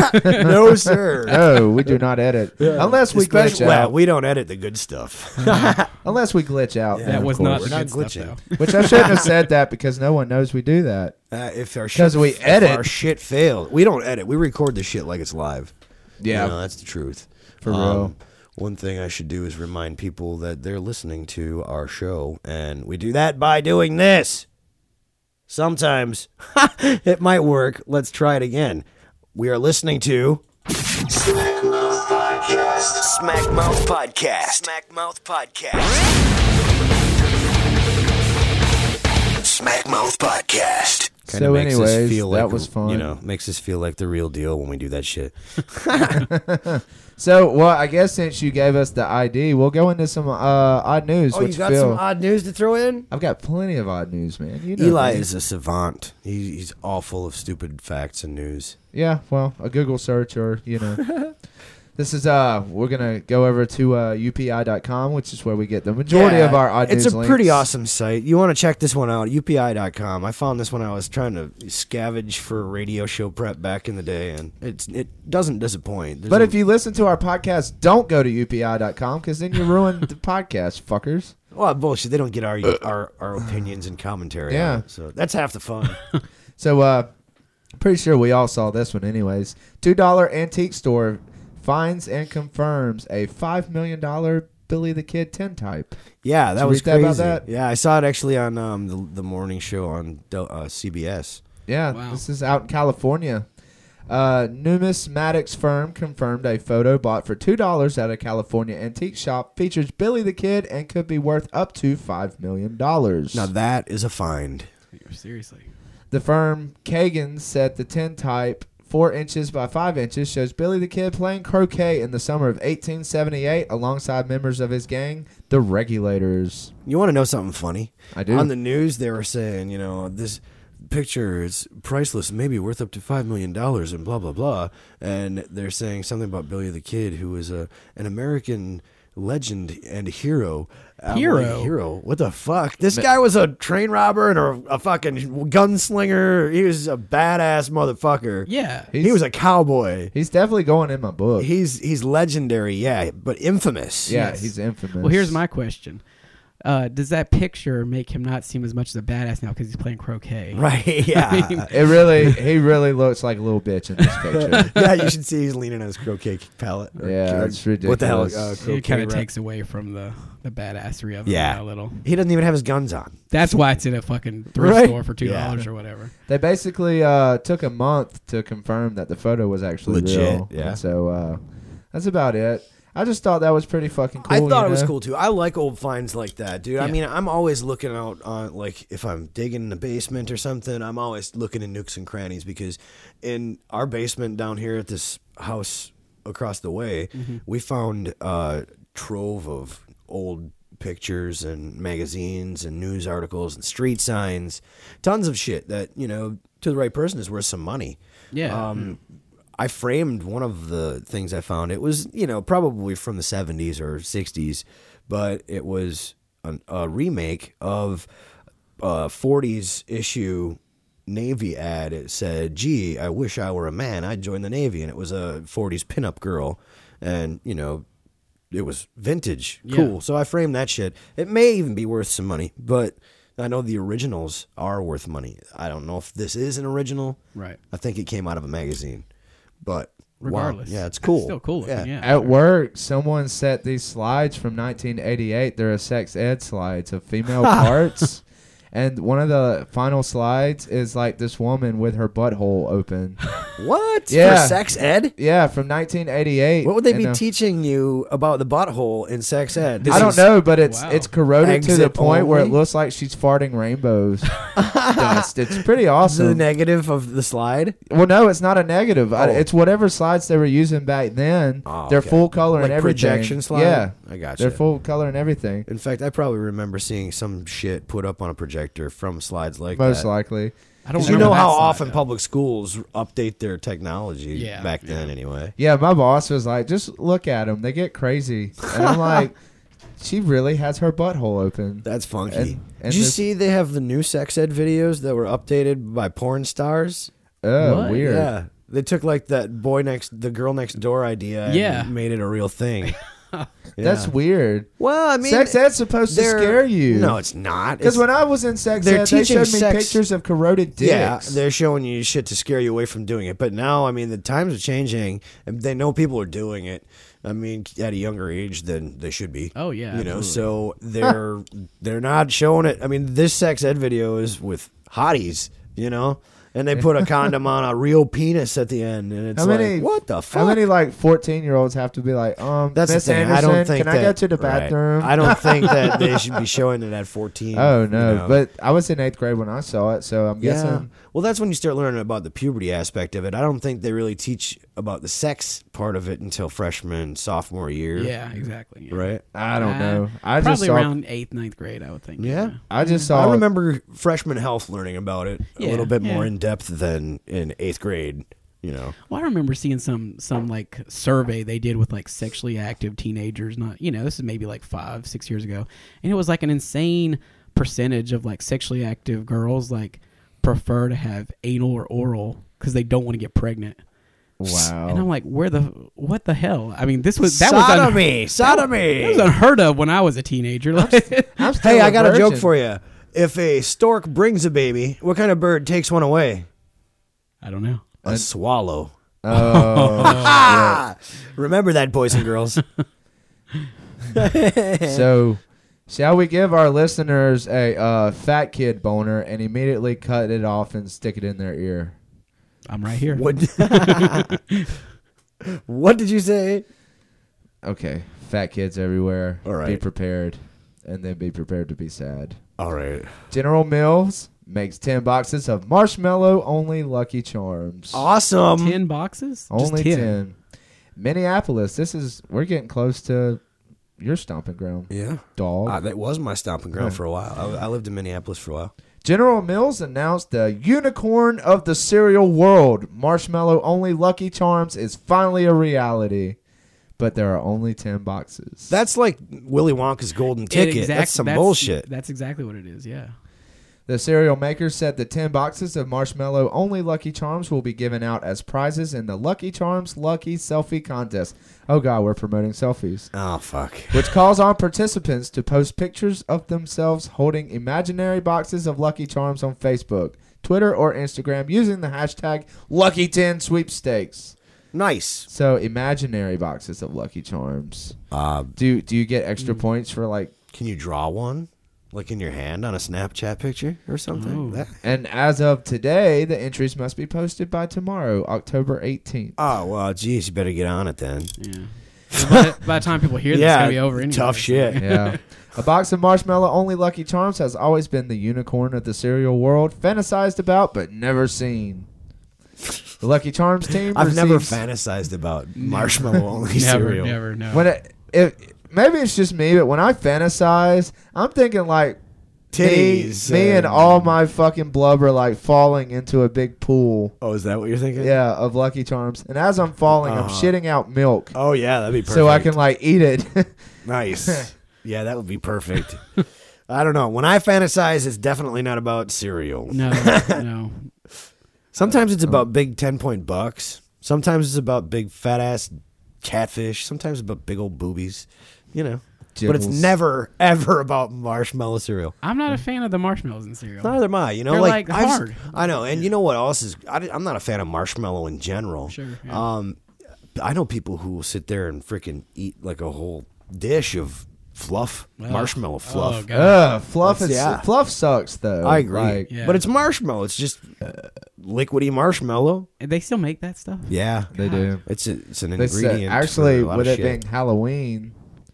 No, sir. No, we do not edit. Unless we Especially- glitch well, out. we don't edit the good stuff. Unless we glitch out. Yeah, then, that of was course. not We're the not good stuff, glitching. though. Which I shouldn't have said that because no one knows we do that. Uh, if our 'Cause shit, we if edit. our shit failed. We don't edit. We record the shit like it's live. Yeah. You know, that's the truth. For real. One thing I should do is remind people that they're listening to our show, and we do that by doing this. Sometimes it might work. Let's try it again. We are listening to Smack Mouth Podcast. Smack Mouth Podcast. Smack Mouth Podcast. Smack Mouth Podcast. Kinda So makes us anyways, feel that like, was fun. You know, makes us feel like the real deal when we do that shit. So, well, I guess since you gave us the I D, we'll go into some uh, odd news. Oh, what you you got feel? some odd news to throw in? I've got plenty of odd news, man. You know Eli me. is a savant. He, he's all full of stupid facts and news. Yeah, well, a Google search or, you know. This is, uh, we're going to go over to uh, U P I dot com, which is where we get the majority Yeah, of our odd it's news a links. pretty awesome site. You want to check this one out, U P I dot com. I found this when I was trying to scavenge for radio show prep back in the day, and it's it doesn't disappoint. There's But a- if you listen to our podcast, don't go to U P I dot com because then you ruin the podcast, fuckers. Well, bullshit. They don't get our our, our opinions and commentary. Yeah. on it, so that's half the fun. So, uh, pretty sure we all saw this one, anyways. Two dollar antique store finds and confirms a five million dollar Billy the Kid tintype. Yeah, that Did you was read that crazy. about that? Yeah, I saw it actually on um, the the morning show on Del- uh, C B S. Yeah, Wow. this is out in California. Uh, numismatics firm confirmed a photo bought for two dollars at a California antique shop features Billy the Kid and could be worth up to five million dollars. Now that is a find. Seriously. The firm Kagan said the tintype, four inches by five inches, shows Billy the Kid playing croquet in the summer of eighteen seventy-eight alongside members of his gang, the Regulators. You want to know something funny? I do. On the news, they were saying, you know, this picture is priceless, maybe worth up to five million dollars, and blah blah blah. And they're saying something about Billy the Kid, who was a an American legend and hero. I'm Hero? like, hero? What the fuck? This guy was a train robber and a, a fucking gunslinger. He was a badass motherfucker. Yeah. He was a cowboy. He's definitely going in my book. He's he's legendary, yeah, but infamous. yeah, Yes. he's infamous. Well, here's my question. Uh, does that picture make him not seem as much as a badass now because he's playing croquet? Right, yeah. I mean, It really, he really looks like a little bitch in this picture. Yeah, you should see he's leaning on his croquet palette. or- Yeah, or- it's What the hell? ridiculous. Uh, it croquet kind of rep- takes away from the, the badassery of it Yeah. a little. He doesn't even have his guns on. That's why it's in a fucking thrift Right? store for two dollars Yeah. or whatever. They basically uh, took a month to confirm that the photo was actually Legit, real. yeah. And so uh, that's about it. I just thought that was pretty fucking cool. I thought you it was know? cool too. I like old finds like that, dude. I Yeah. mean, I'm always looking out on, like, if I'm digging in the basement or something, I'm always looking in nooks and crannies, because in our basement down here at this house across the way, Mm-hmm. we found a trove of old pictures and magazines and news articles and street signs, tons of shit that, you know, to the right person is worth some money. Yeah. Um, I framed one of the things I found. It was, you know, probably from the seventies or sixties, but it was an, a remake of a forties issue Navy ad. It said, "Gee, I wish I were a man. I'd join the Navy." And it was a forties pinup girl. And, you know, it was vintage. Yeah. Cool. So I framed that shit. It may even be worth some money, but I know the originals are worth money. I don't know if this is an original. Right. I think it came out of a magazine. But Regardless. wow, yeah, it's It's cool. still cool looking, yeah. At work, someone set these slides from nineteen eighty-eight. They're a sex ed slides of female parts. And one of the final slides is like this woman with her butthole open. What? Yeah. For sex ed? Yeah, from nineteen eighty-eight. What would they And, be uh, teaching you about the butthole in sex ed? This I don't is- know, but it's Wow. it's corroded to the Exit point where it only? looks like she's farting rainbows dust. It's pretty The awesome. negative of the slide? Well, no, it's not a negative. I, Oh. it's whatever slides they were using back then. Oh, They're okay. full color Like and everything. projection slide? Yeah, I got they're you. full color and everything. In fact, I probably remember seeing some shit put up on a projector from slides like Most that. likely. I don't Because you remember know that how slide, often though. public schools update their technology Yeah, back then yeah. anyway. Yeah, my boss was like, just look at them. They get crazy. And I'm like, she really has her butthole open. That's funky. And- and Did you this- see they have the new sex ed videos that were updated by porn stars? Oh, What? weird. Yeah. They took like that boy next, the girl next door idea and Yeah. made it a real thing. That's Yeah. weird. Well, I mean, Sex ed's supposed to they're- scare you. No, it's not. Because It's- when I was in sex they're ed, they teaching showed me sex- pictures of corroded dicks. yeah, they're showing you shit to scare you away from doing it. But now, I mean, the times are changing, and they know people are doing it. I mean, at a younger age than they should be. Oh, yeah, you know. absolutely. So they're they're not showing it. I mean, this sex ed video is with hotties, you know, and they put a condom on a real penis at the end, and it's How like, many? what the fuck? How many like fourteen year olds have to be like, um, That's Miss the thing. Anderson, I don't think can that, I go to the right. bathroom? I don't think that they should be showing it at fourteen. Oh you no! know. But I was in eighth grade when I saw it, so I'm Yeah. guessing. Well, that's when you start learning about the puberty aspect of it. I don't think they really teach about the sex part of it until freshman, sophomore year. Yeah, exactly. yeah. Right? I don't Uh, know. I just Probably saw. around eighth, ninth grade, I would think. Yeah. I just saw. I remember freshman health learning about it a Yeah, little bit more yeah. in depth than in eighth grade, you know. Well, I remember seeing some some like survey they did with like sexually active teenagers. Not you know this is maybe like five six years ago, and it was like an insane percentage of like sexually active girls like prefer to have anal or oral because they don't want to get pregnant. Wow. And I'm like, where the what the hell? I mean, this was that was un- sodomy, sodomy. that was unheard of when I was a teenager. Like, I'm still Hey, I got a joke virgin. for you. If a stork brings a baby, what kind of bird takes one away? I don't know. A swallow. Oh. Ah! Remember that, boys and girls. So, shall we give our listeners a uh, fat kid boner and immediately cut it off and stick it in their ear? I'm right here. What? What did you say? Okay, fat kids everywhere. All right. Be prepared, and then be prepared to be sad. All right. General Mills makes ten boxes of marshmallow only Lucky Charms. Awesome. Ten boxes? Only Just ten. Minneapolis. This is we're getting close to your stomping ground, Yeah. dog. Ah, that was my stomping ground Right. for a while. I, I lived in Minneapolis for a while. General Mills announced the unicorn of the cereal world. Marshmallow only Lucky Charms is finally a reality, but there are only ten boxes. That's like Willy Wonka's golden ticket. Exact- that's some bullshit. That's exactly what it is. Yeah. The cereal maker said the ten boxes of marshmallow only Lucky Charms will be given out as prizes in the Lucky Charms Lucky Selfie Contest. Oh god, we're promoting selfies. Oh, fuck. Which calls on participants to post pictures of themselves holding imaginary boxes of Lucky Charms on Facebook, Twitter, or Instagram using the hashtag Lucky ten Sweepstakes. Nice. So imaginary boxes of Lucky Charms. Uh, Do do you get extra points for like? can you draw one? Like in your hand on a Snapchat picture or something? Ooh. That- And as of today, the entries must be posted by tomorrow, October eighteenth. oh, well, geez, you better get on it then. Yeah. by, by the time people hear this, Yeah, it's gonna be over anyway. tough shit. Yeah. A box of marshmallow only Lucky Charms has always been the unicorn of the cereal world, fantasized about but never seen. The Lucky Charms team I've never receives- fantasized about marshmallow only Never, cereal. never, no. When it, it maybe it's just me, but when I fantasize, I'm thinking like Titties. me, me and all my fucking blubber like falling into a big pool. Oh, is that what you're thinking? Yeah, of Lucky Charms. And as I'm falling, I'm Uh-huh. shitting out milk. Oh, yeah, that'd be perfect. So I can like eat it. Nice. Yeah, that would be perfect. I don't know. When I fantasize, it's definitely not about cereal. no, no. Sometimes it's about big ten-point bucks. Sometimes it's about big fat-ass catfish. Sometimes it's about big old boobies. You know. But it's Jiggles. never, ever about marshmallow cereal. I'm not a fan of the marshmallows in cereal. Neither am I. You know, They're, like, like, I've s- hard. I know, and you know what else is? I, am not a fan of marshmallow in general. Sure, yeah. Um, I know people who will sit there and freaking eat like a whole dish of fluff, Ugh. marshmallow fluff. Oh, God. Ugh, fluff is yeah. fluff sucks though. I agree, Like, Yeah. but it's marshmallow. It's just uh, liquidy marshmallow. And they still make that stuff? Yeah, they do. it's a, it's an They said- ingredient. actually, for a lot with of it shit. being Halloween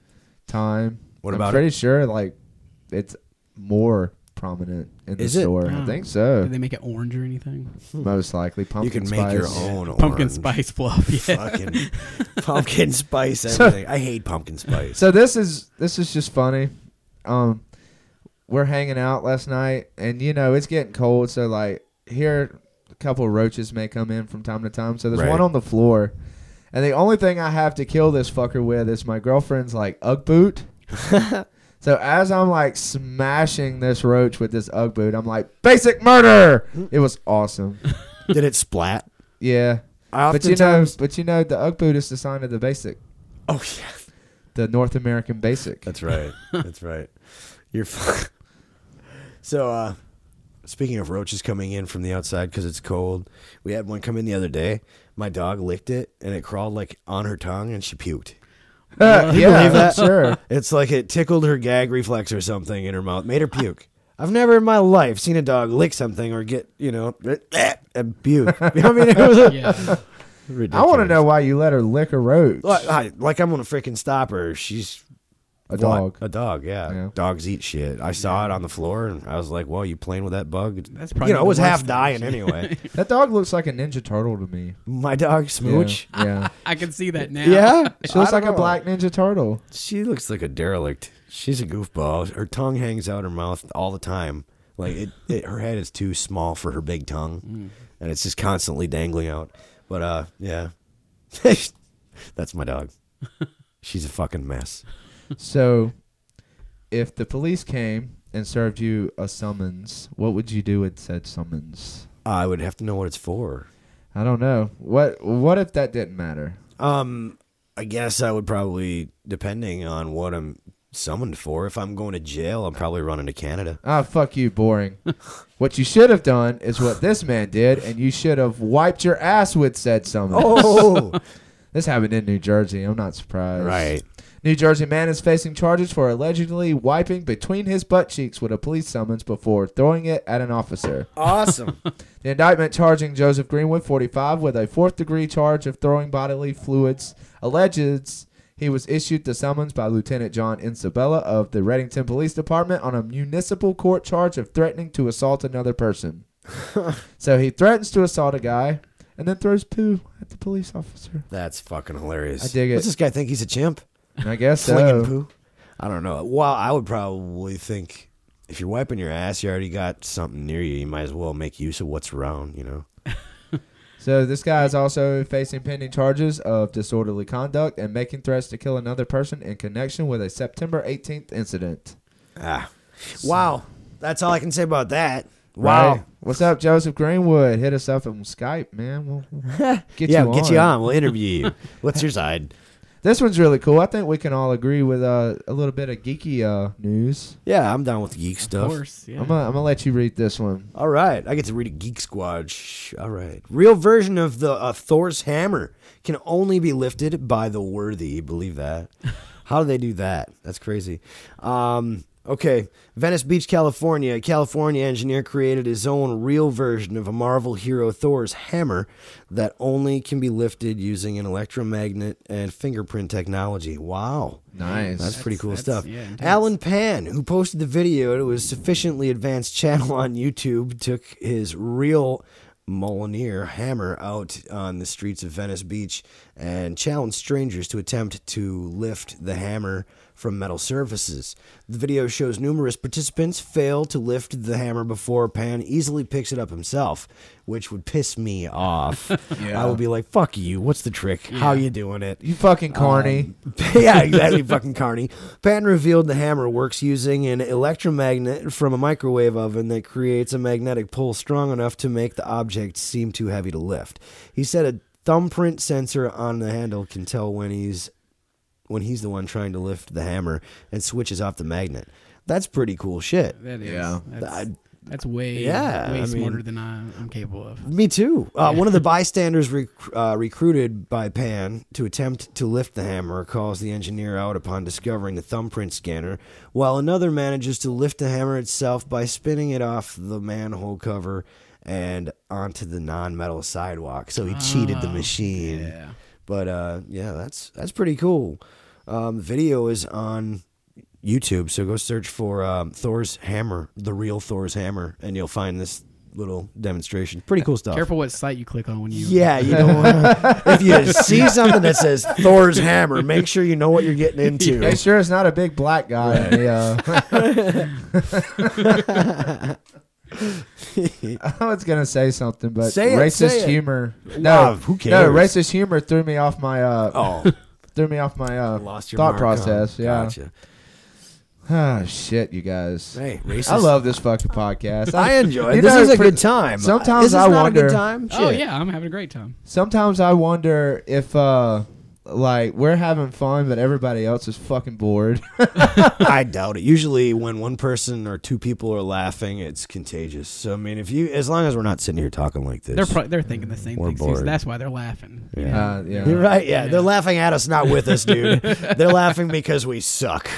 time, What I'm about pretty sure like it's more prominent in the Is it? store. I Oh. think so. Did they make it orange or anything? Most likely you pumpkin can spice. make your own Pumpkin orange. spice fluff. Yeah. Fucking pumpkin spice everything. I hate pumpkin spice. So this is this is just funny. Um, we're hanging out last night, and you know it's getting cold, so like here a couple of roaches may come in from time to time. So there's Right. one on the floor, and the only thing I have to kill this fucker with is my girlfriend's like Ugg boot. So as I'm like smashing this roach with this Ugg boot, I'm like basic murder. It was awesome. Did it splat? Yeah, I but you know, oftentimes- but you know, the Ugg boot is the sign of the basic, Oh yeah. the North American basic. That's right. That's right. You're f- so. uh Speaking of roaches coming in from the outside because it's cold, we had one come in the other day. My dog licked it and it crawled like on her tongue and she puked. Uh, You yeah, believe that? sure. It's like it tickled her gag reflex or something in her mouth, made her puke. I've never in my life seen a dog lick something or get, you know, and puke. You know what I mean? It was Yeah. ridiculous. I want to know why you let her lick a roach. Like, I- like I'm gonna freaking stop her. She's A what? dog. A dog, yeah. Yeah. Dogs eat shit. I saw it on the floor and I was like, "Well, you playing with that bug?" That's probably you know, it the was worst half thing. dying anyway. That dog looks like a Ninja Turtle to me. My dog Smooch. Yeah. yeah. I can see that now. Yeah, She looks I like a don't know. black Ninja Turtle. She looks like a derelict. She's a goofball. Her tongue hangs out her mouth all the time. Like it, it her head is too small for her big tongue, and it's just constantly dangling out. But uh, yeah, that's my dog. She's a fucking mess. So, if the police came and served you a summons, what would you do with said summons? I would have to know what it's for. I don't know. What What if that didn't matter? Um, I guess I would probably, depending on what I'm summoned for. If I'm going to jail, I'm probably running to Canada. Ah, fuck you, boring. What you should have done is what this man did, and you should have wiped your ass with said summons. Oh, This happened in New Jersey. I'm not surprised. right. New Jersey man is facing charges for allegedly wiping between his butt cheeks with a police summons before throwing it at an officer. Awesome. The indictment charging Joseph Greenwood, forty-five, with a fourth-degree charge of throwing bodily fluids alleges he was issued the summons by Lieutenant John Insabella of the Reddington Police Department on a municipal court charge of threatening to assault another person. So he threatens to assault a guy and then throws poo at the police officer. That's fucking hilarious. I dig it. What's this guy think he's a chimp? I guess Flinging so. poo? I don't know. Well, I would probably think if you're wiping your ass, you already got something near you. You might as well make use of what's around, you know? So this guy is also facing pending charges of disorderly conduct and making threats to kill another person in connection with a September eighteenth incident. Ah. Wow. That's all I can say about that. Wow. Right? What's up, Joseph Greenwood? Hit us up on Skype, man. We'll, we'll get yeah, you get on. you on. We'll interview you. What's your side? This one's really cool. I think we can all agree with uh, a little bit of geeky uh, news. Yeah, I'm down with the geek Of stuff. course, yeah. I'm gonna I'm gonna let you read this one. All right. I get to read a Geek Squad. Shh. All right. Real version of the uh, Thor's hammer can only be lifted by the worthy. Believe that? How do they do that? That's crazy. Um, okay. Venice Beach, California. A California engineer created his own real version of a Marvel hero Thor's hammer that only can be lifted using an electromagnet and fingerprint technology. Wow. Nice. That's pretty cool that's- stuff. yeah, intense. Alan Pan, who posted the video to his sufficiently advanced channel on YouTube, took his real Mjolnir hammer out on the streets of Venice Beach and challenged strangers to attempt to lift the hammer from metal surfaces. The video shows numerous participants fail to lift the hammer before Pan easily picks it up himself, which would piss me off. Yeah. I would be like, fuck you, what's the trick? How you doing it? You fucking carny. Um, yeah, exactly, fucking carny. Pan revealed the hammer works using an electromagnet from a microwave oven that creates a magnetic pull strong enough to make the object seem too heavy to lift. He said a thumbprint sensor on the handle can tell when he's when he's the one trying to lift the hammer and switches off the magnet. That's pretty cool shit. That is. Yeah. That's, I- that's way, Yeah, way I smarter mean- than I, I'm capable of. Me too. Uh, one of the bystanders rec- uh, recruited by Pan to attempt to lift the hammer calls the engineer out upon discovering the thumbprint scanner, while another manages to lift the hammer itself by spinning it off the manhole cover and onto the non-metal sidewalk. So he cheated the Oh, machine. Yeah. But uh, yeah, that's that's pretty cool. Um, video is on YouTube, so go search for um, Thor's hammer, the real Thor's hammer, and you'll find this little demonstration. Pretty cool stuff. Careful what site you click on when you. Yeah, you don't wanna, if you see something that says Thor's hammer, make sure you know what you're getting into. Make sure it's not a big black guy. in the, uh... I was gonna say something, but Say it, racist say it. humor. Wow, No, who no, cares? racist humor threw me off my uh, Oh, threw me off my uh, lost your thought mark, process. huh? Yeah. Gotcha. Ah, shit, you guys. Hey, racist. I love this fucking podcast. I enjoy it. You This know, is a for- good time. sometimes is this I not wonder- a good time? Oh Shit. yeah, I'm having a great time. Sometimes I wonder if uh, like we're having fun, but everybody else is fucking bored. I doubt it. Usually, when one person or two people are laughing, it's contagious. So, I mean, if you, as long as we're not sitting here talking like this, They're pro- they're thinking the same We're thing. too, so bored. that's why they're laughing. you Yeah. know? Uh, yeah. You're right. Yeah, Yeah. they're laughing at us, not with us, dude. They're laughing because we suck.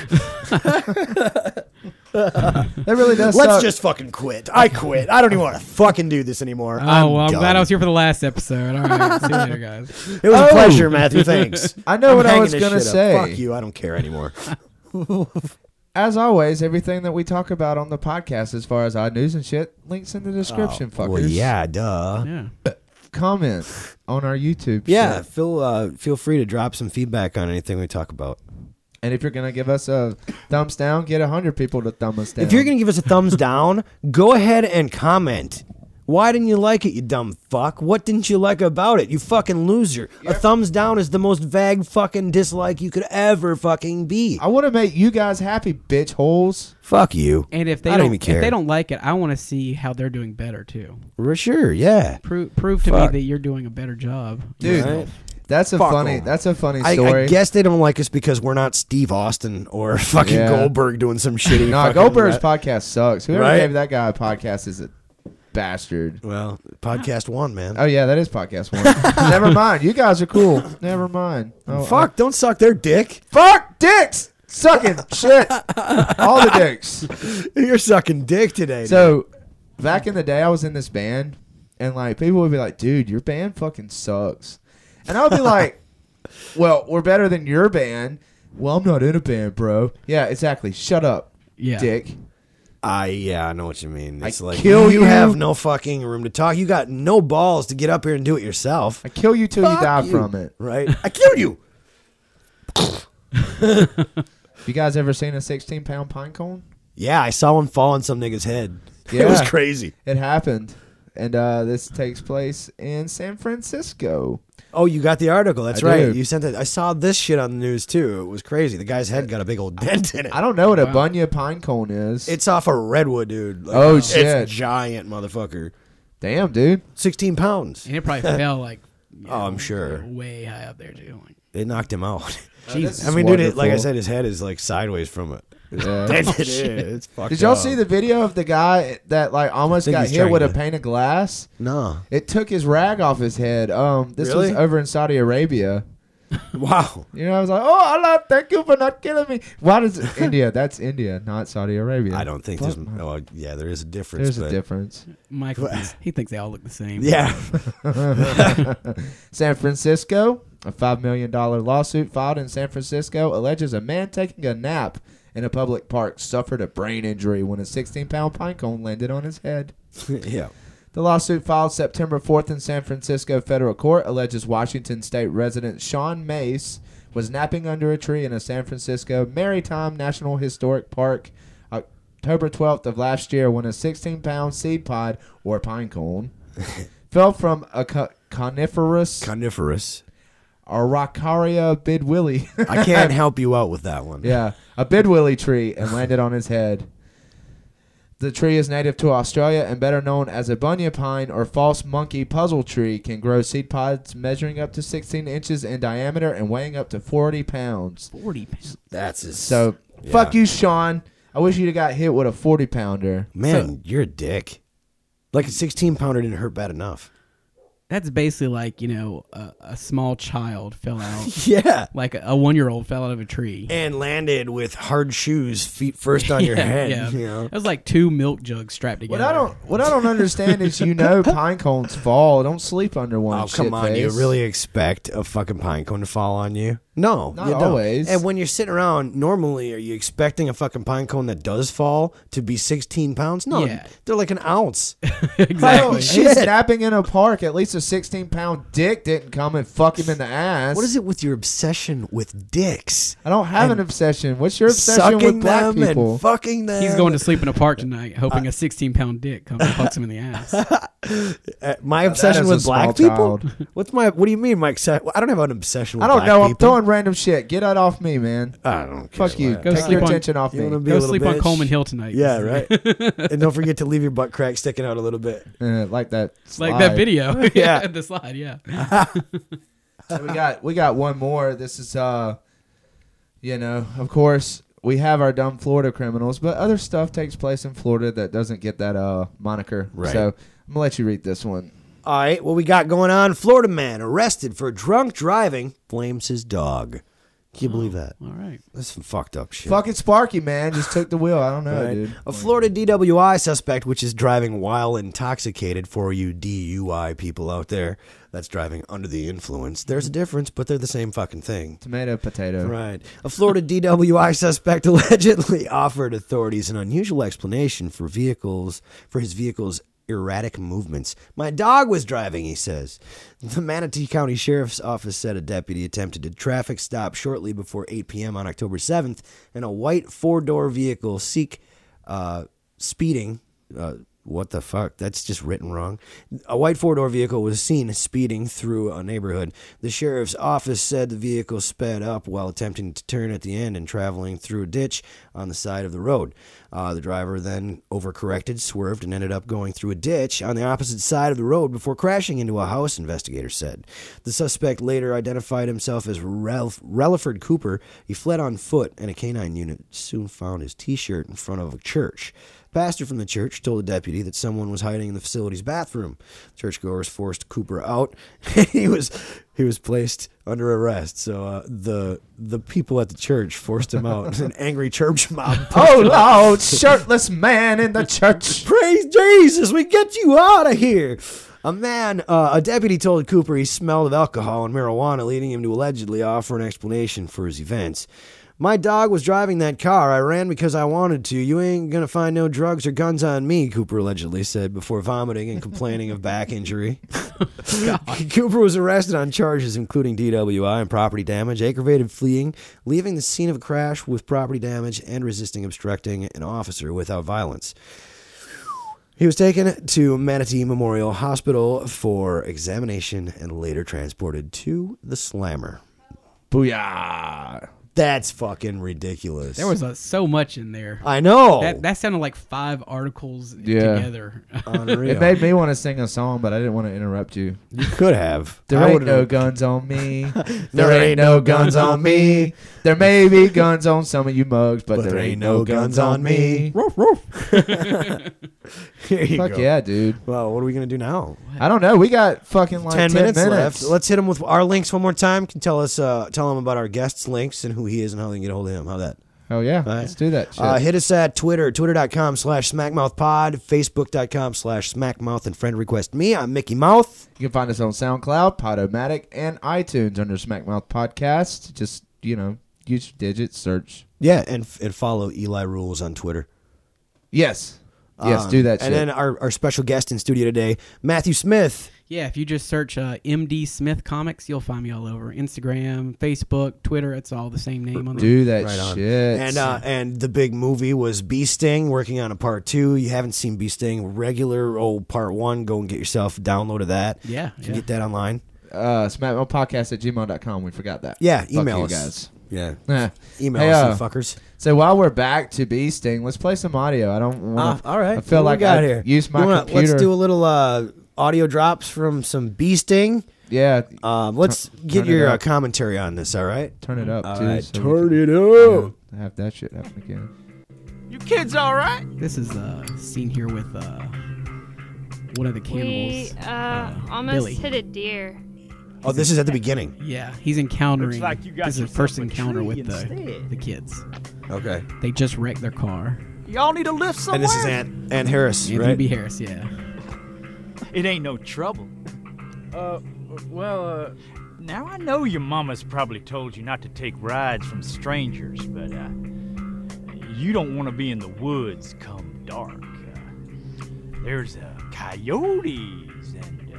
That really does. Let's suck. just fucking quit. I quit. I don't even want to fucking do this anymore. Oh well, I'm done. glad I was here for the last episode. All right, see you later, guys. It was Oh. a pleasure, Matthew. Thanks. I know I'm what I hanging was this gonna shit up. say. Fuck you. I don't care anymore. As always, everything that we talk about on the podcast, as far as our news and shit, links in the description. fuckers. Well, yeah, duh. Yeah. Comment on our YouTube. Yeah, shit. feel uh, feel free to drop some feedback on anything we talk about. And if you're gonna give us a thumbs down, get a hundred people to thumb us down. If you're gonna give us a thumbs down, go ahead and comment Why didn't you like it, you dumb fuck? What didn't you like about it, you fucking loser? A thumbs down is the most vague fucking dislike you could ever fucking be. I want to make you guys happy, bitch holes. Fuck you. And if they I don't don't, even care. if they don't like it, I want to see how they're doing better too. For sure, yeah. Prove prove to Fuck. me that you're doing a better job, Dude, Right. that's a Fuck funny. 'em. That's a funny I, story. I guess they don't like us because we're not Steve Austin or fucking Yeah. Goldberg doing some shitty. Nah, fucking Goldberg's rap. podcast sucks. Whoever Right? gave that guy a podcast is a bastard. Well, podcast one, man. Oh yeah, that is podcast one. Never mind. You guys are cool. Never mind. Oh, Fuck, don't suck their dick. uh, fuck dicks. Sucking shit. All the dicks. You're sucking dick today. dude. So back in the day, I was in this band, and like people would be like, "Dude, your band fucking sucks," and I would be like, "Well, we're better than your band." Well, I'm not in a band, bro. Yeah, exactly. Shut up, Yeah. dick. I yeah, I know what you mean. It's I like kill you you. have no fucking room to talk. You got no balls to get up here and do it yourself. I kill you till you Fuck die you. from it. Right? I killed you. You guys ever seen a sixteen pound pine cone? Yeah, I saw one fall on some nigga's head. Yeah. It was crazy. It happened, and uh, this takes place in San Francisco. Oh, you got the article. That's I right. do. You sent it. I saw this shit on the news too. It was crazy. The guy's head got a big old dent in it. I don't know what a Wow. bunya pine cone is. It's off a redwood, dude. Like, Oh, it's shit. giant, motherfucker. Damn, dude. Sixteen pounds. And it probably fell like. you Oh, I'm know, sure. Way high up there too. Like, It knocked him out. Jesus. I mean, dude, it, like I wonderful. said, his head is like sideways from it. It's Yeah. dented Oh, in. shit. It's fucked Did y'all up. see the video of the guy that like almost think got he's hit trying with a to- pane of glass? No. It took his rag off his head. Um, this Really? was over in Saudi Arabia. Wow. You know, I was like, "Oh Allah, thank you for not killing me." Why does India? That's India, not Saudi Arabia. I don't think Fuck, there's. man. Oh, yeah, there is a difference. There's a but- difference. Michael, thinks, he thinks they all look the same. Yeah. San Francisco, a five million dollar lawsuit filed in San Francisco alleges a man taking a nap in a public park suffered a brain injury when a sixteen pound pine cone landed on his head. yeah. The lawsuit filed September fourth in San Francisco federal court alleges Washington state resident Sean Mace was napping under a tree in a San Francisco Maritime National Historic Park October twelfth of last year when a sixteen pound seed pod, or pine cone, fell from a co- coniferous Coniferous. Araucaria bidwillie. I can't help you out with that one. Yeah, a bidwillie tree and landed on his head. The tree is native to Australia and better known as a bunya pine or false monkey puzzle tree. Can grow seed pods measuring up to sixteen inches in diameter and weighing up to forty pounds. Forty pounds. That's his. So, yeah. fuck you, Sean. I wish you'd have got hit with a forty pounder. Man, you're a dick. Like a sixteen pounder didn't hurt bad enough. That's basically like, you know, a, a small child fell out, Yeah. like a, a one-year-old fell out of a tree. And landed with hard shoes, feet first on your Yeah, head. yeah. You know? It was like two milk jugs strapped What together. I don't, what I don't understand is, you know, pine cones fall. Don't sleep under one. Oh, come on. shitface. You really expect a fucking pine cone to fall on you? No. Not you don't. always. And when you're sitting around, normally, are you expecting a fucking pine cone that does fall to be sixteen pounds? No. Yeah. They're like an ounce. exactly. Oh, shit. He's napping in a park. At least a sixteen pound dick didn't come and fuck him in the ass. What is it with your obsession with dicks? I don't have And an obsession. What's your obsession Sucking with black them people? and fucking them. He's going to sleep in a park tonight, hoping a sixteen-pound dick comes and fucks him in the ass. Uh, my that obsession is a with black small people? What's my? What do you mean, my? obse- I don't have an obsession with I don't black know. I'm people. throwing random shit. Get that off me, man. I don't care. Fuck you. what. Go Take sleep your on- attention off You me. wanna be a Go little sleep on bitch? Coleman Hill tonight. Yeah, right. And don't forget to leave your butt crack sticking out a little bit. Uh, like that. Like slide. that video. Yeah. yeah. The slide, yeah. So we got we got one more. This is uh, you know, of course we have our dumb Florida criminals, but other stuff takes place in Florida that doesn't get that uh moniker. Right. So I'm gonna let you read this one. All right, what we got going on? Florida man arrested for drunk driving blames his dog. Can you believe that? All right. That's some fucked up shit. Fucking Sparky, man, just took the wheel. I don't know, Right. dude. A Florida D W I suspect, which is driving while intoxicated, for you D U I people out there, that's driving under the influence. There's a difference, but they're the same fucking thing. Tomato, potato. Right. A Florida D W I suspect allegedly offered authorities an unusual explanation for vehicles for his vehicle's erratic movements. My dog was driving, he says. The Manatee County Sheriff's Office said a deputy attempted a traffic stop shortly before eight p.m. on October seventh, and a white four-door vehicle seek uh, speeding uh, What the fuck? That's just written wrong. A white four-door vehicle was seen speeding through a neighborhood. The sheriff's office said the vehicle sped up while attempting to turn at the end and traveling through a ditch on the side of the road. Uh, the driver then overcorrected, swerved, and ended up going through a ditch on the opposite side of the road before crashing into a house, investigators said. The suspect later identified himself as Ralph, Relaford Cooper. He fled on foot, and a canine unit soon found his T-shirt in front of a church. Pastor from the church told the deputy that someone was hiding in the facility's bathroom. Churchgoers forced Cooper out. he was he was placed under arrest. So uh, the the people at the church forced him out. An angry church mob. Oh, Lord, shirtless man in the church. Praise Jesus, we get you out of here. A man, uh, a deputy told Cooper he smelled of alcohol and marijuana, leading him to allegedly offer an explanation for his events. My dog was driving that car. I ran because I wanted to. You ain't going to find no drugs or guns on me, Cooper allegedly said before vomiting and complaining of back injury. Cooper was arrested on charges including D W I and property damage, aggravated fleeing, leaving the scene of a crash with property damage, and resisting obstructing an officer without violence. He was taken to Manatee Memorial Hospital for examination and later transported to the Slammer. Booyah. That's fucking ridiculous. There was uh, so much in there. I know. That, that sounded like five articles Yeah. together. Unreal. It made me want to sing a song, but I didn't want to interrupt you. You could have. There I ain't would've- no guns on me. There ain't no guns on me. There may be guns on some of you mugs, but, there ain't no guns on me. Roof, roof. Here you Fuck go. yeah, dude. Well, what are we gonna do now? I don't know. We got fucking like ten, ten, minutes, minutes. left. Let's hit him with our links one more time. Can tell us, uh, tell him about our guest's links and who he is and how they can get a hold of him. How that? Oh yeah, right. let's do that shit. Uh, hit us at Twitter, twitter.com slash smackmouthpod, facebook.com slash smackmouth, and friend request me. I'm Mickey Mouth. You can find us on SoundCloud, Podomatic, and iTunes under Smackmouth Podcast. Just, you know, use digits, search. Yeah, and and follow Eli Rules on Twitter. Yes. Yes, Um, do that shit. And then our, our special guest in studio today, Matthew Smith. Yeah, if you just search uh, M D Smith Comics, you'll find me all over. Instagram, Facebook, Twitter, it's all the same name on there. do that Right on. shit. And uh, and the big movie was Bee Sting, working on a part two. You haven't seen Bee Sting, regular old part one. Go and get yourself a download of that. Yeah, You can yeah. get that online. uh, Smackmouthpodcast at gmail dot com. We forgot that. Yeah, Fuck email you us. guys. Yeah, Eh. email Hey, us, uh, you fuckers. So while we're back to Bee Sting, let's play some audio. I don't want. Ah, all right. I feel What like we got I here? use my You wanna- computer. Let's do a little uh, audio drops from some Bee Sting. yeah. Um, let's Turn- get turn it your uh, up. commentary on this. All right. Turn it up All too. right. so we Turn can- it up. Yeah, have that shit happen again. You kids all right? This is a scene here with uh, one of the We cannibals. uh, almost Billy. hit a deer. Oh, this is at the beginning. Yeah, he's encountering. Looks like you got this is his yourself first a encounter tree with the, instead. the kids. Okay. They just wrecked their car. Y'all need to lift somewhere. And this is Aunt Aunt Harris, Anthony right? B. Harris, yeah. It ain't no trouble. Uh, well, uh, Now I know your mama's probably told you not to take rides from strangers, but uh, you don't want to be in the woods come dark. Uh, there's uh, coyotes and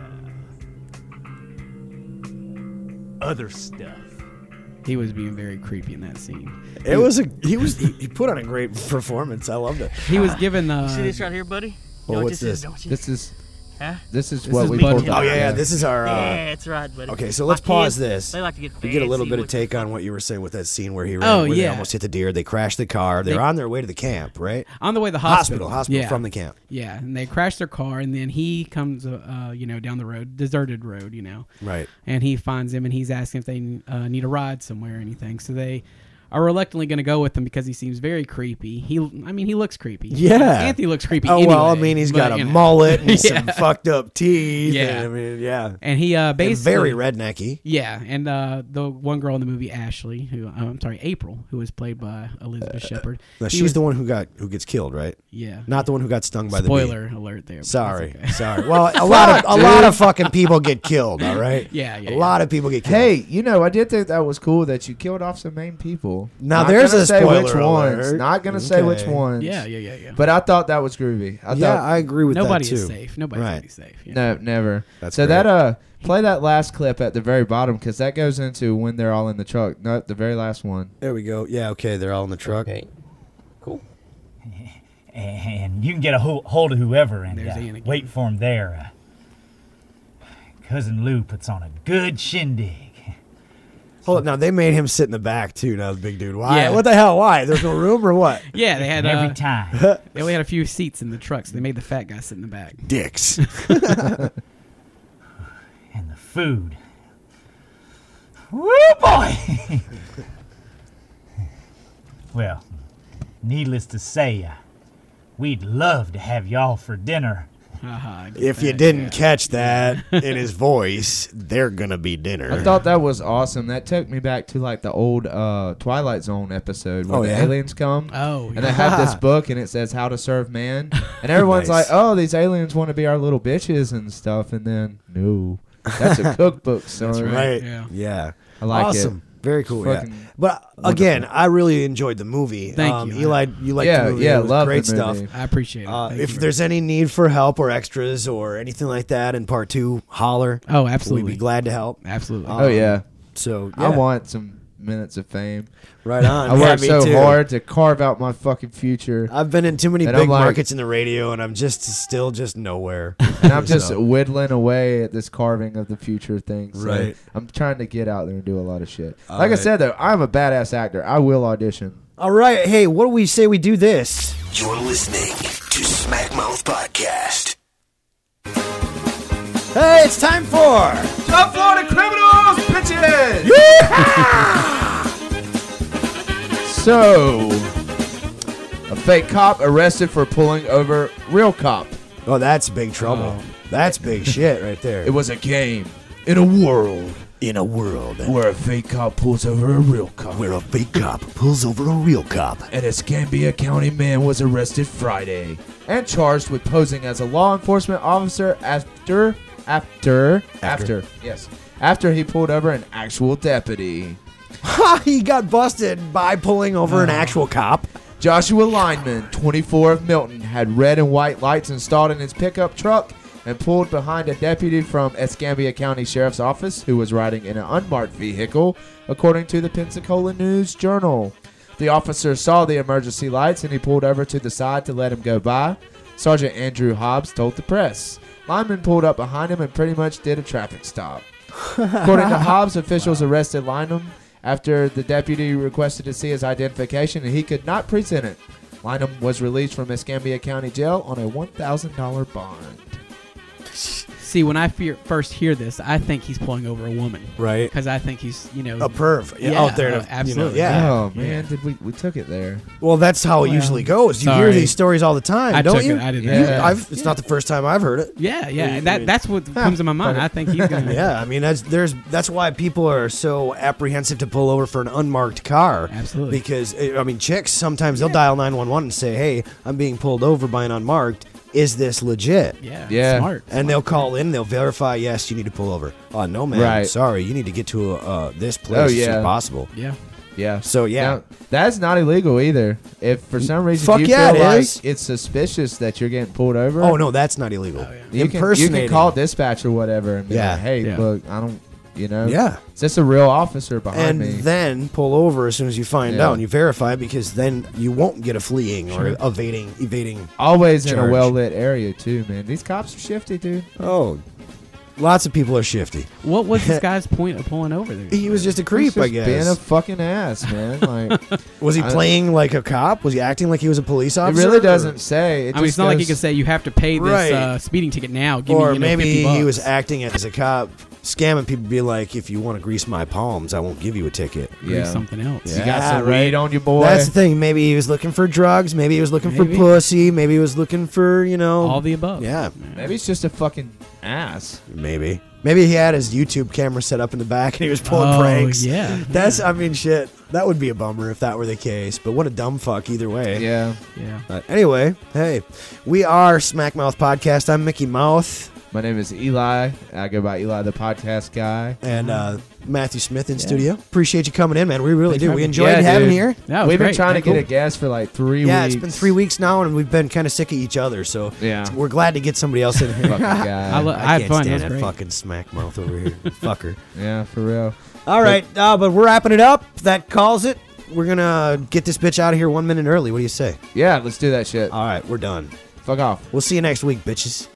uh, other stuff. He was being very creepy in that scene. It was a he was he, he put on a great performance. I loved it. He was given. Uh, see this right here, buddy? Well, Know what what's this? Is, don't you? This is Huh? this is This what is we Bud pulled Hill. up. Oh yeah, yeah. This is our. Uh, Yeah, that's right, buddy. okay, so My let's pause kids, this. They like to get We get a little fancy bit of with- take on what you were saying with that scene where he ran, Oh, where they yeah. almost hit the deer. They crashed the car. They're They- on their way to the camp, right? on the way to the Hospital, hospital. hospital yeah. from the camp. Yeah, and they crash their car, and then he comes, uh, uh, you know, down the road, deserted road, you know, Right. and he finds him, and he's asking if they uh, need a ride somewhere or anything. So they are reluctantly going to go with him because he seems very creepy. He, I mean, he looks creepy. Yeah. Anthony looks creepy. Oh well, I anyway, mean, he's but, got a you know. mullet and Yeah. some fucked up teeth. Yeah. and, I mean, yeah. And he uh, And basically very rednecky. Yeah, and uh, the one girl in the movie, Ashley, who uh, I'm sorry, April, who was played by Elizabeth Shepard. Now, He she's was- the one who got who gets killed, right? Yeah. Not the one who got stung by Spoiler the bee. alert there. but Sorry, that's okay. sorry. Well, a lot of a dude. lot of fucking people get killed. All right. Yeah, yeah, A yeah. lot of people get killed. Hey, you know, I did think that was cool that you killed off some main people. Now, Not there's gonna a say which spoiler ones. alert. Not gonna say which Okay. ones. Yeah, yeah, yeah, yeah. But I thought that was groovy. I yeah, thought I agree with Nobody that too. is safe. Nobody's Right. gonna be safe. Yeah. no, never. That's so great. that uh, play that last clip at the very bottom because that goes into when they're all in the truck. No, the very last one. There we go. Yeah, okay. They're all in the truck. Okay, cool. and you can get a ho- hold of whoever and There's uh, Ian again. wait for him there. Uh, Cousin Lou puts on a good shindig. Hold up, now they made him sit in the back too. Now the big dude. Why? Yeah. What the hell? Why? There's no room or what? Yeah, they had Every uh, time. they only had a few seats in the truck, so they made the fat guy sit in the back. Dicks. And the food. Woo, boy! Well, needless to say, uh, we'd love to have y'all for dinner. Uh-huh, I get If you that, didn't yeah. catch that in his voice, they're gonna be dinner. I thought that was awesome. That took me back to like the old uh, Twilight Zone episode where Oh, the yeah? aliens come. Oh, And yeah. they have this book and it says how to serve man. And everyone's Nice. like, oh, these aliens want to be our little bitches and stuff. And then, no. That's a cookbook, son. That's right? Yeah. Yeah. I like awesome. it. Very cool. Yeah. Fucking But again, I really enjoyed the movie. Thank um, you. Eli. You liked Yeah, the movie. yeah, It was love great the stuff. movie. I appreciate it. Uh, Thank if you. there's any need for help or extras or anything like that in part two, holler. Oh, We'd absolutely. be glad to help. Absolutely. Uh, Oh, yeah. So I yeah. want some minutes of fame. right on. I Yeah, worked me so too. hard to carve out my fucking future. I've been in too many And big I'm like- markets in the radio, and I'm just still just nowhere. And I'm just So, whittling away at this carving of the future thing. So Right. I'm trying to get out there and do a lot of shit. All like I right. said, though, I'm a badass actor. I will audition. all right. Hey, what do we say we do this? You're listening to Smack Mouth Podcast. Hey, it's time for. Top Florida criminals, bitches! So, a fake cop arrested for pulling over real cop. Oh, that's big trouble. Oh. That's big shit right there. It was a game in a world in a world where a fake cop pulls over a real cop. where a fake cop pulls over a real cop. An Escambia County man was arrested Friday and charged with posing as a law enforcement officer after after after, After. yes after he pulled over an actual deputy. Ha! He got busted by pulling over an actual cop. Joshua Lineman, twenty-four of Milton, had red and white lights installed in his pickup truck and pulled behind a deputy from Escambia County Sheriff's Office who was riding in an unmarked vehicle, according to the Pensacola News Journal. The officer saw the emergency lights and he pulled over to the side to let him go by. Sergeant Andrew Hobbs told the press. Lineman pulled up behind him and pretty much did a traffic stop. According to Hobbs, officials arrested Lineman after the deputy requested to see his identification and he could not present it. Lynham was released from Escambia County Jail on a one thousand dollars bond. See, when I fear, first hear this, I think he's pulling over a woman. Right. Because I think he's, you know. A perv. Yeah, Yeah, out there. uh, To, absolutely. You know, yeah. Oh, man, did we we took it there. Well, that's how it Well, usually goes. You hear sorry. these stories all the time, I don't took you? it. I did You- that. I've, it's not the first time I've heard it. Yeah, yeah. I and that mean- that's what comes to my mind. I think he's gonna. Yeah, I mean that's there's that's why people are so apprehensive to pull over for an unmarked car. Absolutely. Because I mean, chicks sometimes they'll dial nine one one and say, "Hey, I'm being pulled over by an unmarked. Is this legit?" Yeah. Yeah. Smart. And they'll call in, they'll verify, yes, you need to pull over. Oh no, man, Right. sorry, you need to get to uh, this place Oh, as yeah. soon as possible. Yeah. Yeah. So yeah, Now, that's not illegal either. If for some reason Fuck you yeah, feel it like is. it's suspicious that you're getting pulled over, oh no, that's not illegal. Oh, yeah. you can, you Impersonating. can call dispatch or whatever and be Yeah. like, hey, Yeah. look, I don't, you know, Yeah. is this a real officer behind And me? then pull over as soon as you find Yeah. out and you verify, because then you won't get a fleeing Sure. or evading evading. Always in a charge. well lit area too, man. These cops are shifty, dude. Oh, lots of people are shifty. What was this guy's point of pulling over there? He was just a creep, He's just I guess. being a fucking ass, man. Like, was he I- playing like a cop? Was he acting like he was a police it officer? really or- doesn't say. It I mean, it's just not like you goes- can say you have to pay this Right. uh, speeding ticket now. Give Or me, you know, maybe fifty bucks. he was acting as a cop, scamming people. Be like, if you want to grease my palms, I won't give you a ticket. Or Yeah. something else. Yeah. You got some right. weed on you, boy. That's the thing. Maybe he was looking for drugs. Maybe he was looking Maybe. for pussy. Maybe he was looking for you know. All the above. yeah, Maybe it's just a fucking ass. maybe. Maybe he had his YouTube camera set up in the back and he was pulling Oh, pranks. yeah. That's, I mean, shit. That would be a bummer if that were the case. But what a dumb fuck either way. Yeah. Yeah. But anyway, hey, we are Smack Mouth Podcast. I'm Mickey Mouth My name is Eli. I go by Eli, the podcast guy. and uh, Matthew Smith in studio. Appreciate you coming in, man. We really Thanks do. for We having me. enjoyed Yeah, having dude. you here. That was We've been great. trying to Cool. get a guest for like three Yeah, weeks. it's been three weeks now, and we've been kind of sick of each other. So Yeah. we're glad to get somebody else in here. Fucking guy. I lo- I, I had can't fun. It stand was that great. fucking smack mouth over here. Fucker. yeah, for real. All right, uh, but we're wrapping it up. That calls it. we're gonna get this bitch out of here one minute early. What do you say? Yeah, let's do that shit. All right, we're done. Fuck off. We'll see you next week, bitches.